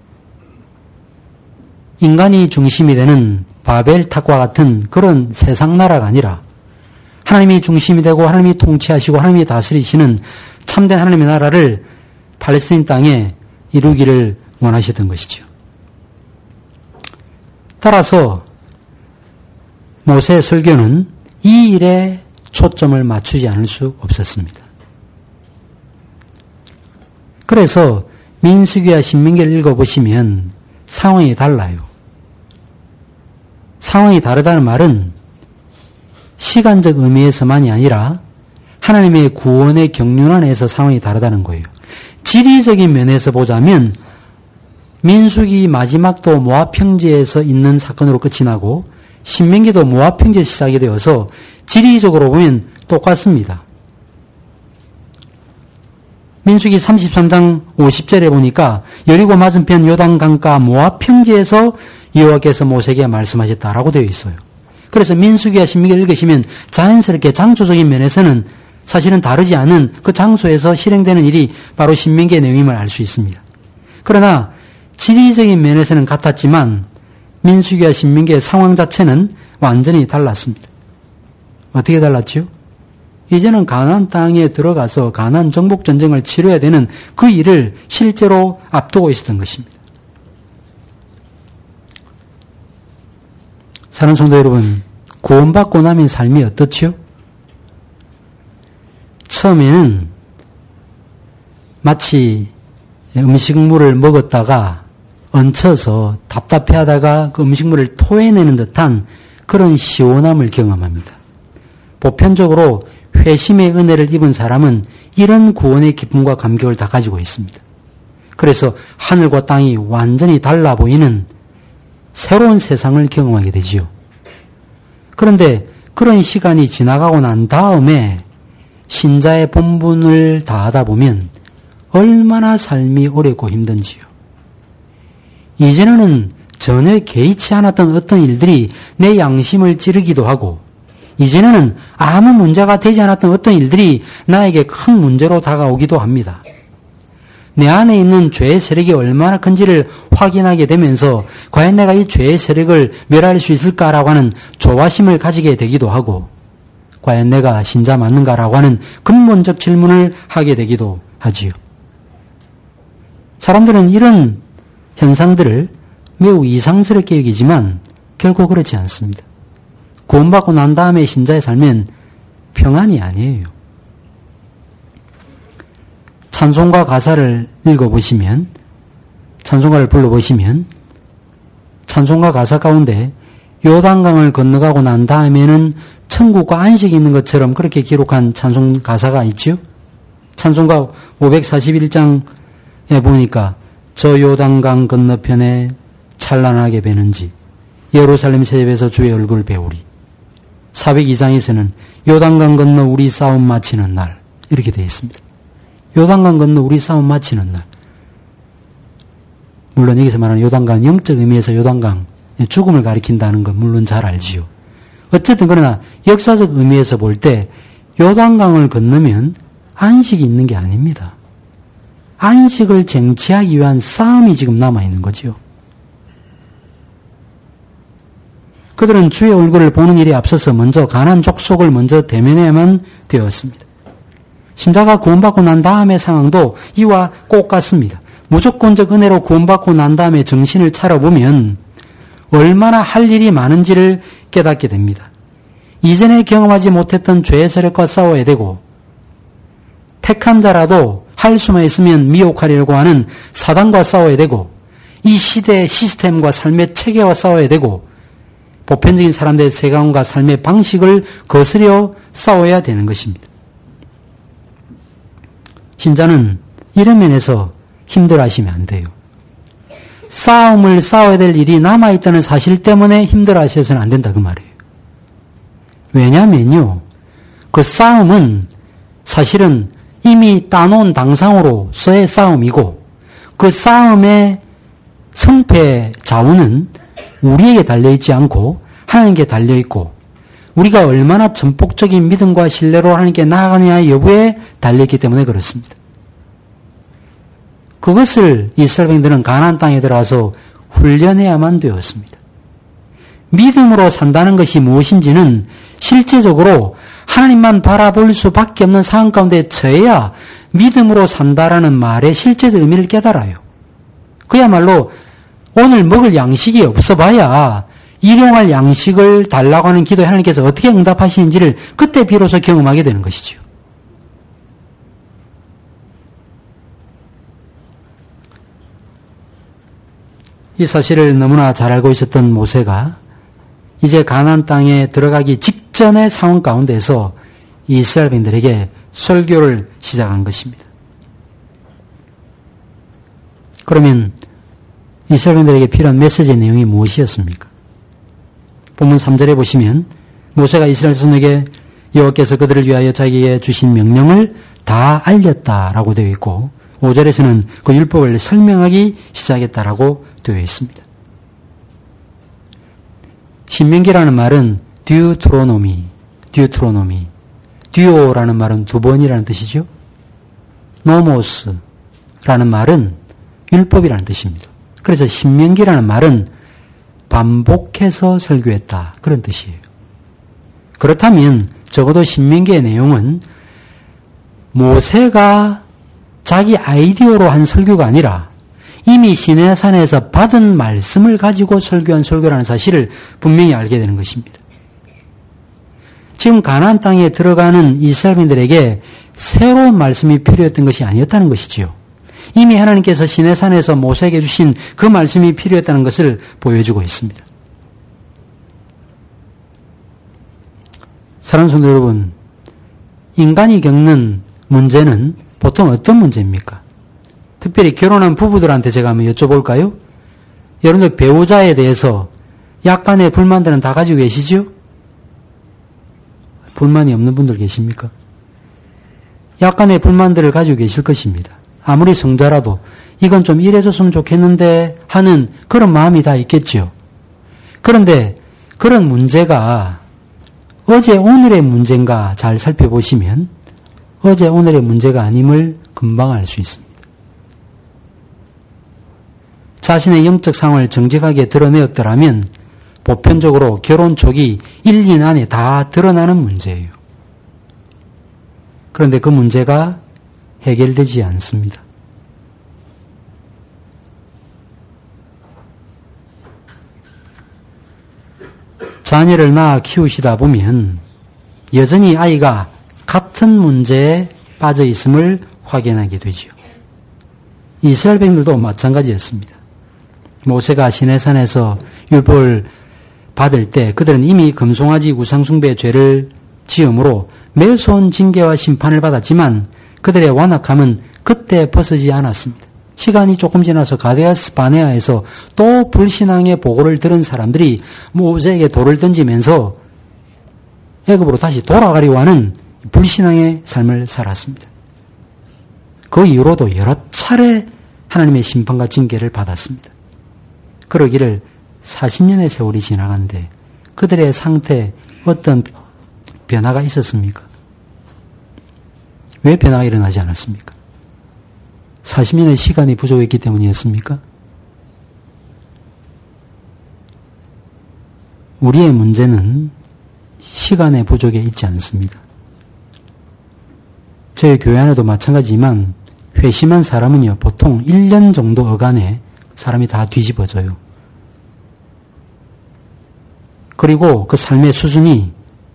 Speaker 1: 인간이 중심이 되는 바벨탑과 같은 그런 세상 나라가 아니라 하나님이 중심이 되고 하나님이 통치하시고 하나님이 다스리시는 참된 하나님의 나라를 팔레스타인 땅에 이루기를 원하셨던 것이죠. 따라서 모세의 설교는 이 일에 초점을 맞추지 않을 수 없었습니다. 그래서 민수기와 신명기를 읽어보시면 상황이 달라요. 상황이 다르다는 말은 시간적 의미에서만이 아니라 하나님의 구원의 경륜 안에서 상황이 다르다는 거예요. 지리적인 면에서 보자면 민수기 마지막도 모압 평지에서 있는 사건으로 끝이 나고 신명기도 모압 평지에서 시작이 되어서 지리적으로 보면 똑같습니다. 민수기 33장 50절에 보니까 여리고 맞은편 요단강가 모압 평지에서 여호와께서 모세에게 말씀하셨다라고 되어 있어요. 그래서 민수기와 신명기를 읽으시면 자연스럽게 장소적인 면에서는 사실은 다르지 않은 그 장소에서 실행되는 일이 바로 신명기의 내용임을 알 수 있습니다. 그러나 지리적인 면에서는 같았지만 민수기와 신명기의 상황 자체는 완전히 달랐습니다. 어떻게 달랐죠? 이제는 가나안 땅에 들어가서 가나안 정복 전쟁을 치러야 되는 그 일을 실제로 앞두고 있었던 것입니다. 사랑하는 성도 여러분, 구원받고 나면 삶이 어떻지요? 처음에는 마치 음식물을 먹었다가 얹혀서 답답해하다가 그 음식물을 토해내는 듯한 그런 시원함을 경험합니다. 보편적으로 회심의 은혜를 입은 사람은 이런 구원의 기쁨과 감격을 다 가지고 있습니다. 그래서 하늘과 땅이 완전히 달라 보이는 새로운 세상을 경험하게 되지요. 그런데 그런 시간이 지나가고 난 다음에 신자의 본분을 다하다 보면 얼마나 삶이 어렵고 힘든지요. 이전에는 전혀 개의치 않았던 어떤 일들이 내 양심을 찌르기도 하고 이전에는 아무 문제가 되지 않았던 어떤 일들이 나에게 큰 문제로 다가오기도 합니다. 내 안에 있는 죄의 세력이 얼마나 큰지를 확인하게 되면서 과연 내가 이 죄의 세력을 멸할 수 있을까라고 하는 조바심을 가지게 되기도 하고 과연 내가 신자 맞는가라고 하는 근본적 질문을 하게 되기도 하지요. 사람들은 이런 현상들을 매우 이상스럽게 여기지만 결코 그렇지 않습니다. 구원받고 난 다음에 신자의 삶은 평안이 아니에요. 찬송가 가사를 읽어보시면, 찬송가를 불러보시면 찬송가 가사 가운데 요단강을 건너가고 난 다음에는 천국과 안식이 있는 것처럼 그렇게 기록한 찬송 가사가 있죠. 찬송가 541장에 보니까 저 요단강 건너편에 찬란하게 배는지 예루살렘 새벽에서 주의 얼굴 배우리. 402장에서는 요단강 건너 우리 싸움 마치는 날 이렇게 되어 있습니다. 요단강 건너 우리 싸움 마치는 날. 물론 여기서 말하는 요단강 영적 의미에서 요단강 죽음을 가리킨다는 건 물론 잘 알지요. 어쨌든 그러나 역사적 의미에서 볼 때 요단강을 건너면 안식이 있는 게 아닙니다. 안식을 쟁취하기 위한 싸움이 지금 남아있는 거지요. 그들은 주의 얼굴을 보는 일에 앞서서 먼저 가나안 족속을 먼저 대면해야만 되었습니다. 신자가 구원받고 난 다음의 상황도 이와 꼭 같습니다. 무조건적 은혜로 구원받고 난 다음에 정신을 차려보면 얼마나 할 일이 많은지를 깨닫게 됩니다. 이전에 경험하지 못했던 죄의 세력과 싸워야 되고, 택한 자라도 할 수만 있으면 미혹하려고 하는 사단과 싸워야 되고, 이 시대의 시스템과 삶의 체계와 싸워야 되고, 보편적인 사람들의 세상과 삶의 방식을 거스려 싸워야 되는 것입니다. 신자는 이런 면에서 힘들어하시면 안 돼요. 싸움을 싸워야 될 일이 남아있다는 사실 때문에 힘들어하셔서는 안 된다 그 말이에요. 왜냐면요, 그 싸움은 사실은 이미 따놓은 당상으로서의 싸움이고, 그 싸움의 승패 좌우는 우리에게 달려있지 않고 하나님께 달려있고, 우리가 얼마나 전폭적인 믿음과 신뢰로 하나님께 나아가느냐 여부에 달려있기 때문에 그렇습니다. 그것을 이스라엘 백성들은 가나안 땅에 들어와서 훈련해야만 되었습니다. 믿음으로 산다는 것이 무엇인지는 실제적으로 하나님만 바라볼 수밖에 없는 상황 가운데 처해야 믿음으로 산다라는 말의 실제적 의미를 깨달아요. 그야말로 오늘 먹을 양식이 없어봐야 일용할 양식을 달라고 하는 기도에 하나님께서 어떻게 응답하시는지를 그때 비로소 경험하게 되는 것이죠. 이 사실을 너무나 잘 알고 있었던 모세가 이제 가나안 땅에 들어가기 직전의 상황 가운데서 이스라엘 백성들에게 설교를 시작한 것입니다. 그러면 이스라엘 백성들에게 필요한 메시지의 내용이 무엇이었습니까? 본문 3절에 보시면 모세가 이스라엘 자손에게 여호와께서 그들을 위하여 자기에게 주신 명령을 다 알렸다라고 되어 있고, 5절에서는 그 율법을 설명하기 시작했다라고 되어 있습니다. 신명기라는 말은 듀트로노미, 듀오라는 말은 두 번이라는 뜻이죠. 노모스라는 말은 율법이라는 뜻입니다. 그래서 신명기라는 말은 반복해서 설교했다, 그런 뜻이에요. 그렇다면 적어도 신명기의 내용은 모세가 자기 아이디어로 한 설교가 아니라 이미 시내산에서 받은 말씀을 가지고 설교한 설교라는 사실을 분명히 알게 되는 것입니다. 지금 가나안 땅에 들어가는 이스라엘인들에게 새로운 말씀이 필요했던 것이 아니었다는 것이지요. 이미 하나님께서 시내산에서 모세에게 주신 그 말씀이 필요했다는 것을 보여주고 있습니다. 사랑하는 성도 여러분, 인간이 겪는 문제는 보통 어떤 문제입니까? 특별히 결혼한 부부들한테 제가 한번 여쭤볼까요? 여러분들 배우자에 대해서 약간의 불만들은 다 가지고 계시죠? 불만이 없는 분들 계십니까? 약간의 불만들을 가지고 계실 것입니다. 아무리 성자라도 이건 좀 이래줬으면 좋겠는데 하는 그런 마음이 다 있겠죠. 그런데 그런 문제가 어제 오늘의 문제인가 잘 살펴보시면 어제 오늘의 문제가 아님을 금방 알 수 있습니다. 자신의 영적 상황을 정직하게 드러내었더라면 보편적으로 결혼 초기 1, 2년 안에 다 드러나는 문제예요. 그런데 그 문제가 해결되지 않습니다. 자녀를 낳아 키우시다 보면 여전히 아이가 같은 문제에 빠져 있음을 확인하게 되죠. 이스라엘 백성들도 마찬가지였습니다. 모세가 시내산에서 율법을 받을 때 그들은 이미 금송아지 우상숭배의 죄를 지음으로 매서운 징계와 심판을 받았지만 그들의 완악함은 그때 벗어지지 않았습니다. 시간이 조금 지나서 가데스 바네아에서 또 불신앙의 보고를 들은 사람들이 모세에게 돌을 던지면서 애굽으로 다시 돌아가려고 하는 불신앙의 삶을 살았습니다. 그 이후로도 여러 차례 하나님의 심판과 징계를 받았습니다. 그러기를 40년의 세월이 지나간데 그들의 상태에 어떤 변화가 있었습니까? 왜 변화가 일어나지 않았습니까? 40년의 시간이 부족했기 때문이었습니까? 우리의 문제는 시간의 부족에 있지 않습니다. 저희 교회 안에도 마찬가지지만 회심한 사람은요, 보통 1년 정도 어간에 사람이 다 뒤집어져요. 그리고 그 삶의 수준이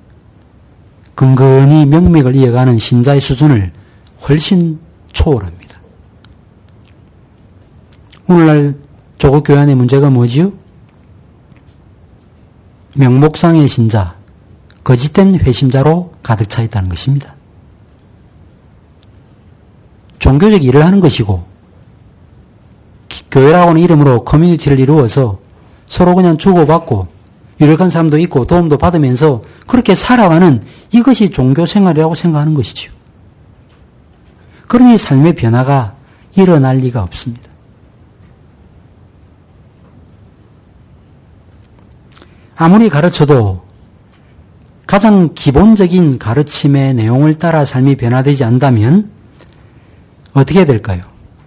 Speaker 1: 근근히 명맥을 이어가는 신자의 수준을 훨씬 초월합니다. 오늘날 조국 교회 안의 문제가 뭐지요? 명목상의 신자, 거짓된 회심자로 가득 차 있다는 것입니다. 종교적 일을 하는 것이고 교회라고 하는 이름으로 커뮤니티를 이루어서 서로 그냥 주고받고 유력한 사람도 있고 도움도 받으면서 그렇게 살아가는 이것이 종교 생활이라고 생각하는 것이지요. 그러니 삶의 변화가 일어날 리가 없습니다. 아무리 가르쳐도 가장 기본적인 가르침의 내용을 따라 삶이 변화되지 않다면 어떻게 될까요?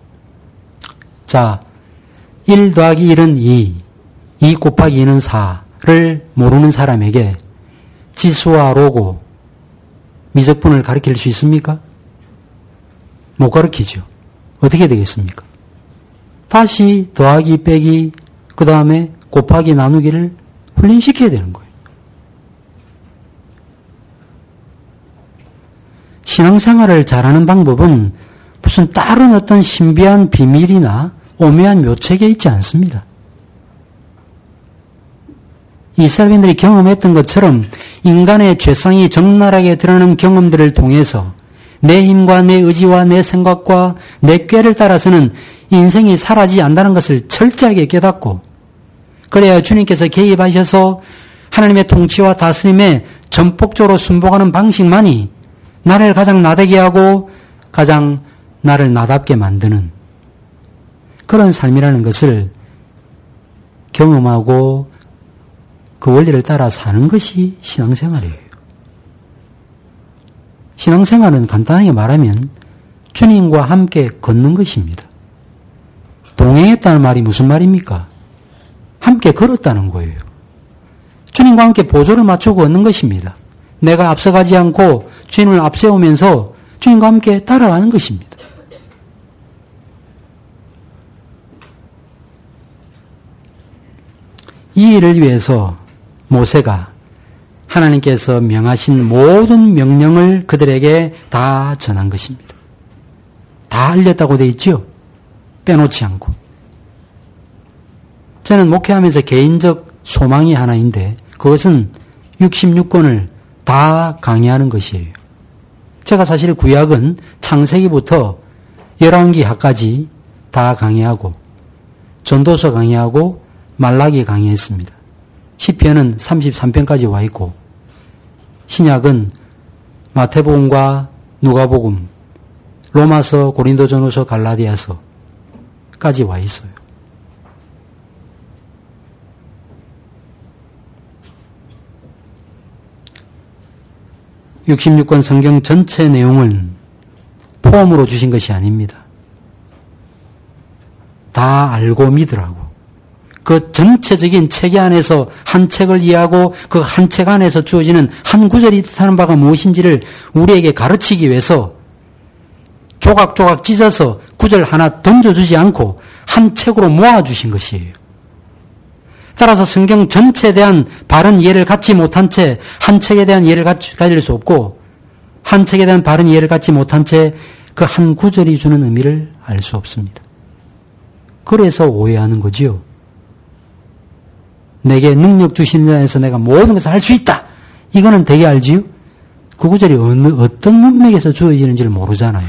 Speaker 1: 자, 1 더하기 1은 2, 2 곱하기 2는 4를 모르는 사람에게 지수와 로고, 미적분을 가르칠 수 있습니까? 못 가르치죠. 어떻게 되겠습니까? 다시 더하기, 빼기, 그 다음에 곱하기, 나누기를 훈련시켜야 되는 거예요. 신앙생활을 잘하는 방법은 무슨 다른 어떤 신비한 비밀이나 오묘한 묘책에 있지 않습니다. 이스라엘인들이 경험했던 것처럼 인간의 죄성이 적나라하게 드러나는 경험들을 통해서 내 힘과 내 의지와 내 생각과 내 꾀를 따라서는 인생이 살아지지 않는다는 것을 철저하게 깨닫고 그래야 주님께서 개입하셔서 하나님의 통치와 다스림에 전폭적으로 순복하는 방식만이 나를 가장 나되게 하고 가장 나를 나답게 만드는 그런 삶이라는 것을 경험하고 그 원리를 따라 사는 것이 신앙생활이에요. 신앙생활은 간단하게 말하면 주님과 함께 걷는 것입니다. 동행했다는 말이 무슨 말입니까? 함께 걸었다는 거예요. 주님과 함께 보조를 맞추고 걷는 것입니다. 내가 앞서가지 않고 주님을 앞세우면서 주님과 함께 따라가는 것입니다. 이 일을 위해서 모세가 하나님께서 명하신 모든 명령을 그들에게 다 전한 것입니다. 다 알렸다고 되어 있죠? 빼놓지 않고. 저는 목회하면서 개인적 소망이 하나인데 그것은 66권을 다 강의하는 것이에요. 제가 사실 구약은 창세기부터 열왕기하까지 다 강의하고 전도서 강의하고 말라기 강의했습니다. 시편은 33편까지 와 있고 신약은 마태복음과 누가복음, 로마서, 고린도전후서, 갈라디아서까지 와 있어요. (66권) 성경 전체 내용은 포함으로 주신 것이 아닙니다. 다 알고 믿으라고. 그 전체적인 체계 안에서 한 책을 이해하고 그 한 책 안에서 주어지는 한 구절이 뜻하는 바가 무엇인지를 우리에게 가르치기 위해서 조각조각 찢어서 구절 하나 던져주지 않고 한 책으로 모아주신 것이에요. 따라서 성경 전체에 대한 바른 이해를 갖지 못한 채 한 책에 대한 이해를 가질 수 없고 한 책에 대한 바른 이해를 갖지 못한 채 그 한 구절이 주는 의미를 알 수 없습니다. 그래서 오해하는 거지요. 내게 능력 주시는 자에서 내가 모든 것을 할 수 있다. 이거는 되게 알지요. 그 구절이 어떤 문맥에서 주어지는지를 모르잖아요.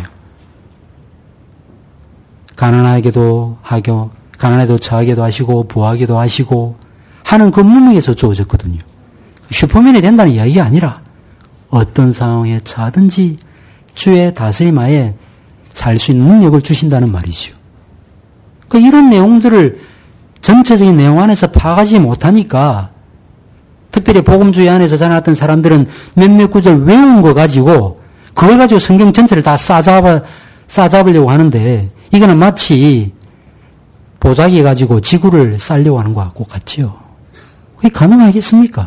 Speaker 1: 가난하게도 하고 가난해도 처하게도 하시고 부하게도 하시고 하는 그 문맥에서 주어졌거든요. 슈퍼맨이 된다는 이야기가 아니라 어떤 상황에 처하든지 주의 다스림 하에 살 수 있는 능력을 주신다는 말이죠. 이런 내용들을 전체적인 내용 안에서 파악하지 못하니까 특별히 복음주의 안에서 자라났던 사람들은 몇몇 구절 외운 거 가지고 그걸 가지고 성경 전체를 다 싸잡으려고 하는데 이거는 마치 보자기 가지고 지구를 쌀려고 하는 것과 똑같지요. 그게 가능하겠습니까?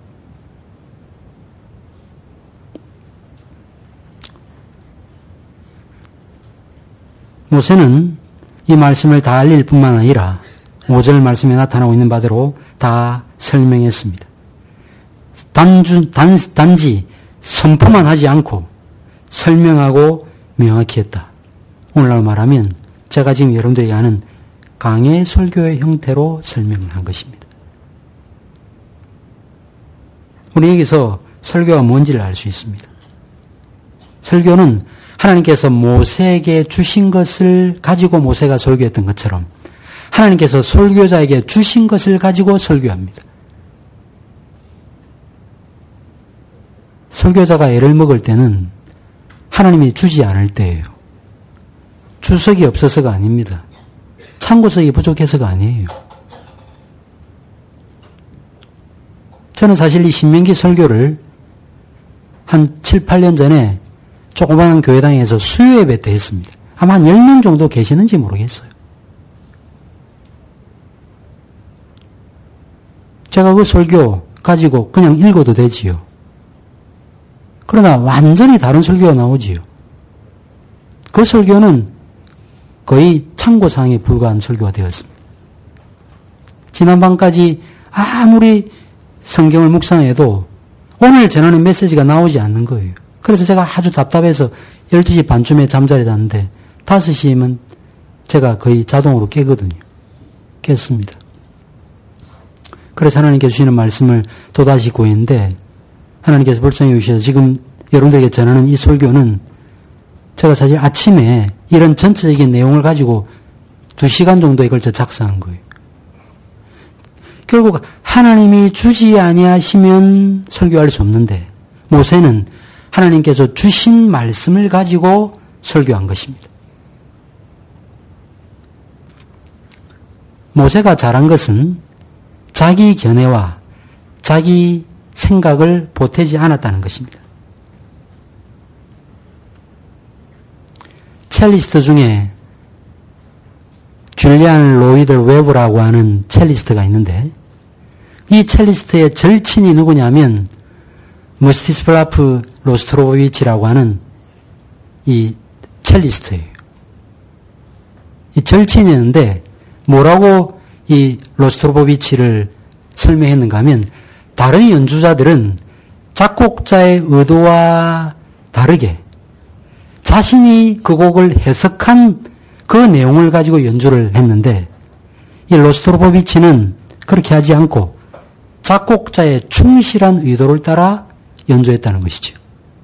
Speaker 1: 모세는 이 말씀을 다 알릴 뿐만 아니라 5절 말씀에 나타나고 있는 바대로 다 설명했습니다. 단지 선포만 하지 않고 설명하고 명확히 했다. 오늘날 말하면 제가 지금 여러분들에게 하는 강해 설교의 형태로 설명을 한 것입니다. 우리 여기서 설교가 뭔지를 알 수 있습니다. 설교는 하나님께서 모세에게 주신 것을 가지고 모세가 설교했던 것처럼 하나님께서 설교자에게 주신 것을 가지고 설교합니다. 설교자가 애를 먹을 때는 하나님이 주지 않을 때예요. 주석이 없어서가 아닙니다. 참고석이 부족해서가 아니에요. 저는 사실 이 신명기 설교를 한 7, 8년 전에 조그마한 교회당에서 수요 예배 때 했습니다. 아마 한 10명 정도 계시는지 모르겠어요. 제가 그 설교 가지고 그냥 읽어도 되지요. 그러나 완전히 다른 설교가 나오지요. 그 설교는 거의 참고사항에 불과한 설교가 되었습니다. 지난밤까지 아무리 성경을 묵상해도 오늘 전하는 메시지가 나오지 않는 거예요. 그래서 제가 아주 답답해서 12시 반쯤에 잠자리 잤는데 5시면 제가 거의 자동으로 깨거든요. 깼습니다. 그래서 하나님께서 주시는 말씀을 또다시 구했는데 하나님께서 불쌍히 여기셔서 지금 여러분들에게 전하는 이 설교는 제가 사실 아침에 이런 전체적인 내용을 가지고 2시간 정도에 걸쳐 작성한 거예요. 결국 하나님이 주지 아니하시면 설교할 수 없는데 모세는 하나님께서 주신 말씀을 가지고 설교한 것입니다. 모세가 잘한 것은 자기 견해와 자기 생각을 보태지 않았다는 것입니다. 첼리스트 중에 줄리안 로이드 웨브라고 하는 첼리스트가 있는데 이 첼리스트의 절친이 누구냐면 무스티스플라프 로스트로비치라고 하는 이 첼리스트예요. 이 절친이었는데 뭐라고 이 로스트로비치를 설명했는가 하면 다른 연주자들은 작곡자의 의도와 다르게 자신이 그 곡을 해석한 그 내용을 가지고 연주를 했는데 이 로스트로비치는 그렇게 하지 않고 작곡자의 충실한 의도를 따라 연주했다는 것이죠.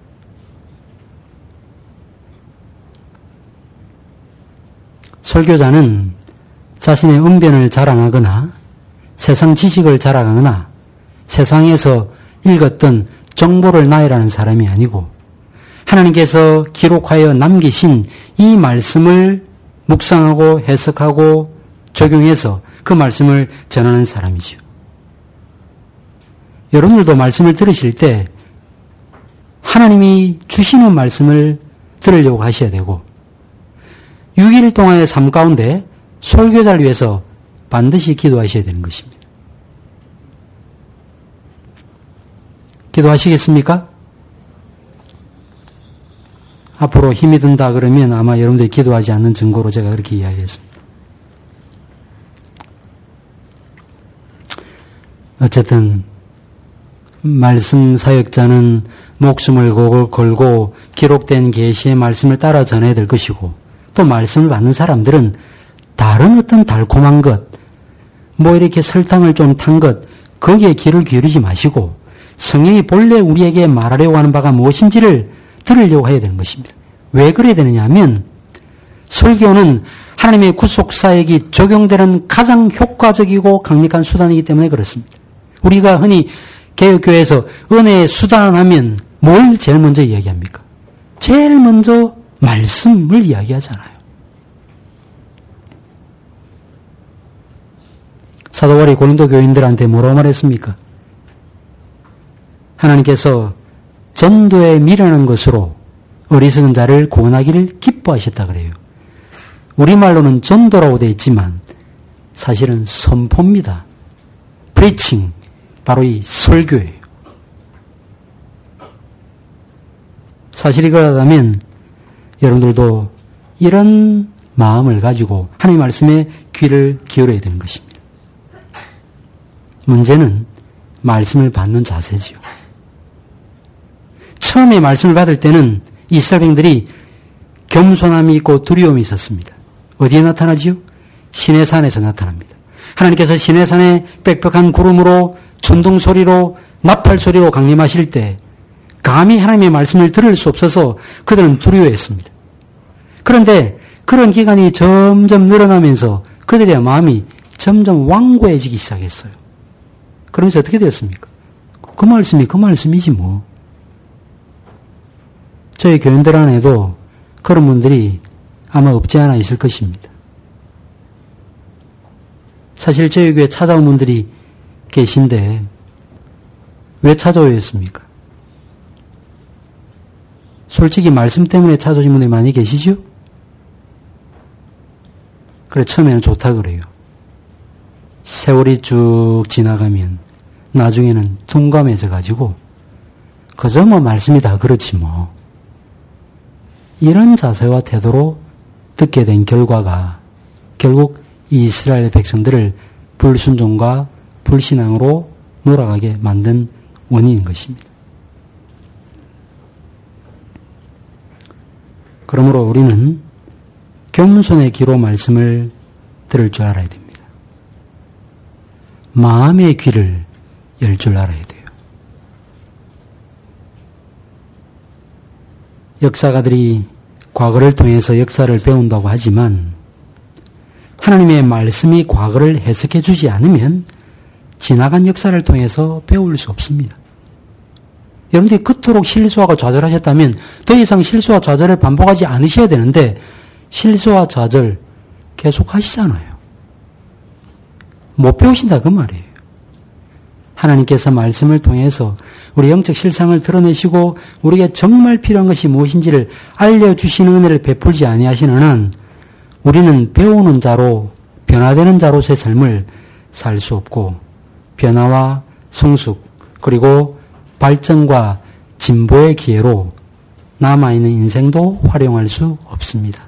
Speaker 1: 설교자는 자신의 언변을 자랑하거나 세상 지식을 자랑하거나 세상에서 읽었던 정보를 나열하는 사람이 아니고 하나님께서 기록하여 남기신 이 말씀을 묵상하고 해석하고 적용해서 그 말씀을 전하는 사람이죠. 여러분들도 말씀을 들으실 때 하나님이 주시는 말씀을 들으려고 하셔야 되고 6일 동안의 삶 가운데 설교자를 위해서 반드시 기도하셔야 되는 것입니다. 기도하시겠습니까? 앞으로 힘이 든다 그러면 아마 여러분들이 기도하지 않는 증거로 제가 그렇게 이야기했습니다. 어쨌든 말씀 사역자는 목숨을 걸고 기록된 계시의 말씀을 따라 전해야 될 것이고, 또 말씀을 받는 사람들은 다른 어떤 달콤한 것, 뭐 이렇게 설탕을 좀 탄 것, 거기에 귀를 기울이지 마시고 성령이 본래 우리에게 말하려고 하는 바가 무엇인지를 들으려고 해야 되는 것입니다. 왜 그래야 되느냐 하면, 설교는 하나님의 구속사역이 적용되는 가장 효과적이고 강력한 수단이기 때문에 그렇습니다. 우리가 흔히 개혁교회에서 은혜의 수단 하면 뭘 제일 먼저 이야기합니까? 제일 먼저 말씀을 이야기하잖아요. 사도 바울이 고린도 교인들한테 뭐라고 말했습니까? 하나님께서 전도에 미련한 것으로 어리석은 자를 구원하기를 기뻐하셨다 그래요. 우리말로는 전도라고 되어 있지만 사실은 선포입니다. preaching, 바로 이 설교예요. 사실이 그러다면 여러분들도 이런 마음을 가지고 하나님의 말씀에 귀를 기울여야 되는 것입니다. 문제는 말씀을 받는 자세지요. 처음에 말씀을 받을 때는 이스라엘 백성들이 겸손함이 있고 두려움이 있었습니다. 어디에 나타나지요? 시내산에서 나타납니다. 하나님께서 시내산에 빽빽한 구름으로 천둥 소리로 나팔 소리로 강림하실 때 감히 하나님의 말씀을 들을 수 없어서 그들은 두려워했습니다. 그런데 그런 기간이 점점 늘어나면서 그들의 마음이 점점 완고해지기 시작했어요. 그러면서 어떻게 되었습니까? 그 말씀이 그 말씀이지 뭐. 저희 교인들 안에도 그런 분들이 아마 없지 않아 있을 것입니다. 사실 저희 교회 찾아온 분들이 계신데 왜 찾아오셨습니까? 솔직히 말씀 때문에 찾아오신 분들이 많이 계시죠? 그래, 처음에는 좋다 그래요. 세월이 쭉 지나가면 나중에는 둔감해져 가지고 그저 뭐 말씀이 다 그렇지 뭐. 이런 자세와 태도로 듣게 된 결과가 결국 이스라엘 백성들을 불순종과 불신앙으로 몰아가게 만든 원인인 것입니다. 그러므로 우리는 겸손의 귀로 말씀을 들을 줄 알아야 됩니다. 마음의 귀를 열 줄 알아야 돼요. 역사가들이 과거를 통해서 역사를 배운다고 하지만 하나님의 말씀이 과거를 해석해 주지 않으면 지나간 역사를 통해서 배울 수 없습니다. 여러분들이 그토록 실수하고 좌절하셨다면 더 이상 실수와 좌절을 반복하지 않으셔야 되는데 실수와 좌절 계속 하시잖아요. 못 배우신다 그 말이에요. 하나님께서 말씀을 통해서 우리 영적 실상을 드러내시고 우리에게 정말 필요한 것이 무엇인지를 알려주시는 은혜를 베풀지 아니하시는 한 우리는 배우는 자로 변화되는 자로서의 삶을 살 수 없고 변화와 성숙 그리고 발전과 진보의 기회로 남아있는 인생도 활용할 수 없습니다.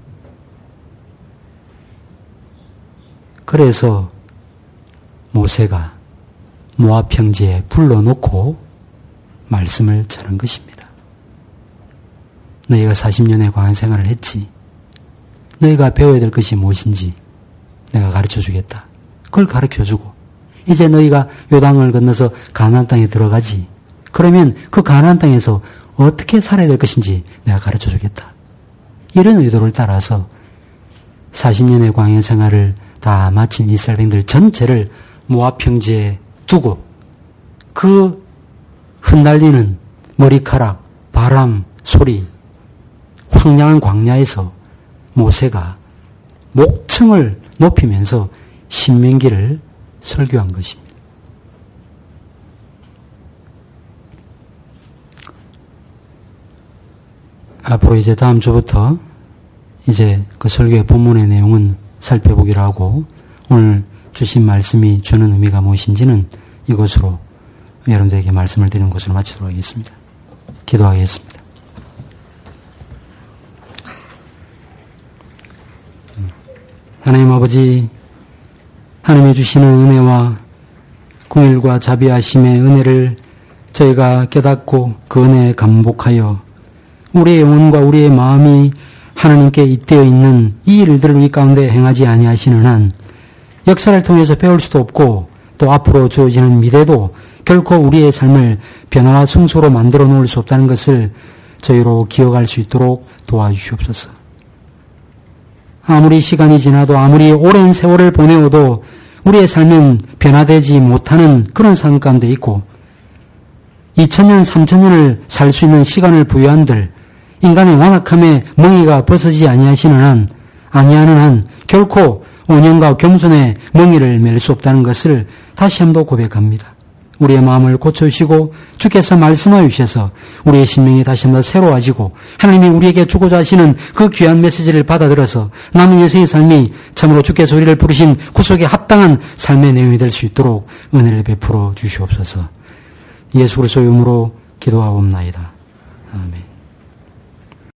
Speaker 1: 그래서 모세가 모압 평지에 불러놓고 말씀을 전한 것입니다. 너희가 40년의 광야 생활을 했지. 너희가 배워야 될 것이 무엇인지 내가 가르쳐 주겠다. 그걸 가르쳐 주고 이제 너희가 요단강을 건너서 가나안 땅에 들어가지. 그러면 그 가나안 땅에서 어떻게 살아야 될 것인지 내가 가르쳐 주겠다. 이런 의도를 따라서 40년의 광야 생활을 다 마친 이스라엘 백성들 전체를 모압 평지에 두고 그 흩날리는 머리카락, 바람, 소리, 황량한 광야에서 모세가 목청을 높이면서 신명기를 설교한 것입니다. 앞으로 이제 다음 주부터 이제 그 설교의 본문의 내용은 살펴보기로 하고 오늘 주신 말씀이 주는 의미가 무엇인지는 이것으로 여러분들에게 말씀을 드리는 것으로 마치도록 하겠습니다. 기도하겠습니다. 하나님 아버지, 하나님이 주시는 은혜와 긍휼과 자비하심의 은혜를 저희가 깨닫고 그 은혜에 감복하여 우리의 영혼과 우리의 마음이 하나님께 잇대어 있는 이 일들을 우리 가운데 행하지 아니하시는 한 역사를 통해서 배울 수도 없고 또 앞으로 주어지는 미래도 결코 우리의 삶을 변화와 승소로 만들어 놓을 수 없다는 것을 저희로 기억할 수 있도록 도와주시옵소서. 아무리 시간이 지나도 아무리 오랜 세월을 보내어도 우리의 삶은 변화되지 못하는 그런 상황 가운데 있고 2000년, 3000년을 살 수 있는 시간을 부여한들 인간의 완악함에 멍이가 벗어지지 아니하는 한 결코 온영과 겸손의 멍이를 맬 수 없다는 것을 다시 한번 고백합니다. 우리의 마음을 고쳐주시고 주께서 말씀하여 주셔서 우리의 심령이 다시 한번 새로워지고 하나님이 우리에게 주고자 하시는 그 귀한 메시지를 받아들여서 남은 여생의 삶이 참으로 주께서 우리를 부르신 구속에 합당한 삶의 내용이 될 수 있도록 은혜를 베풀어 주시옵소서. 예수 그리스도의 이름으로 기도하옵나이다.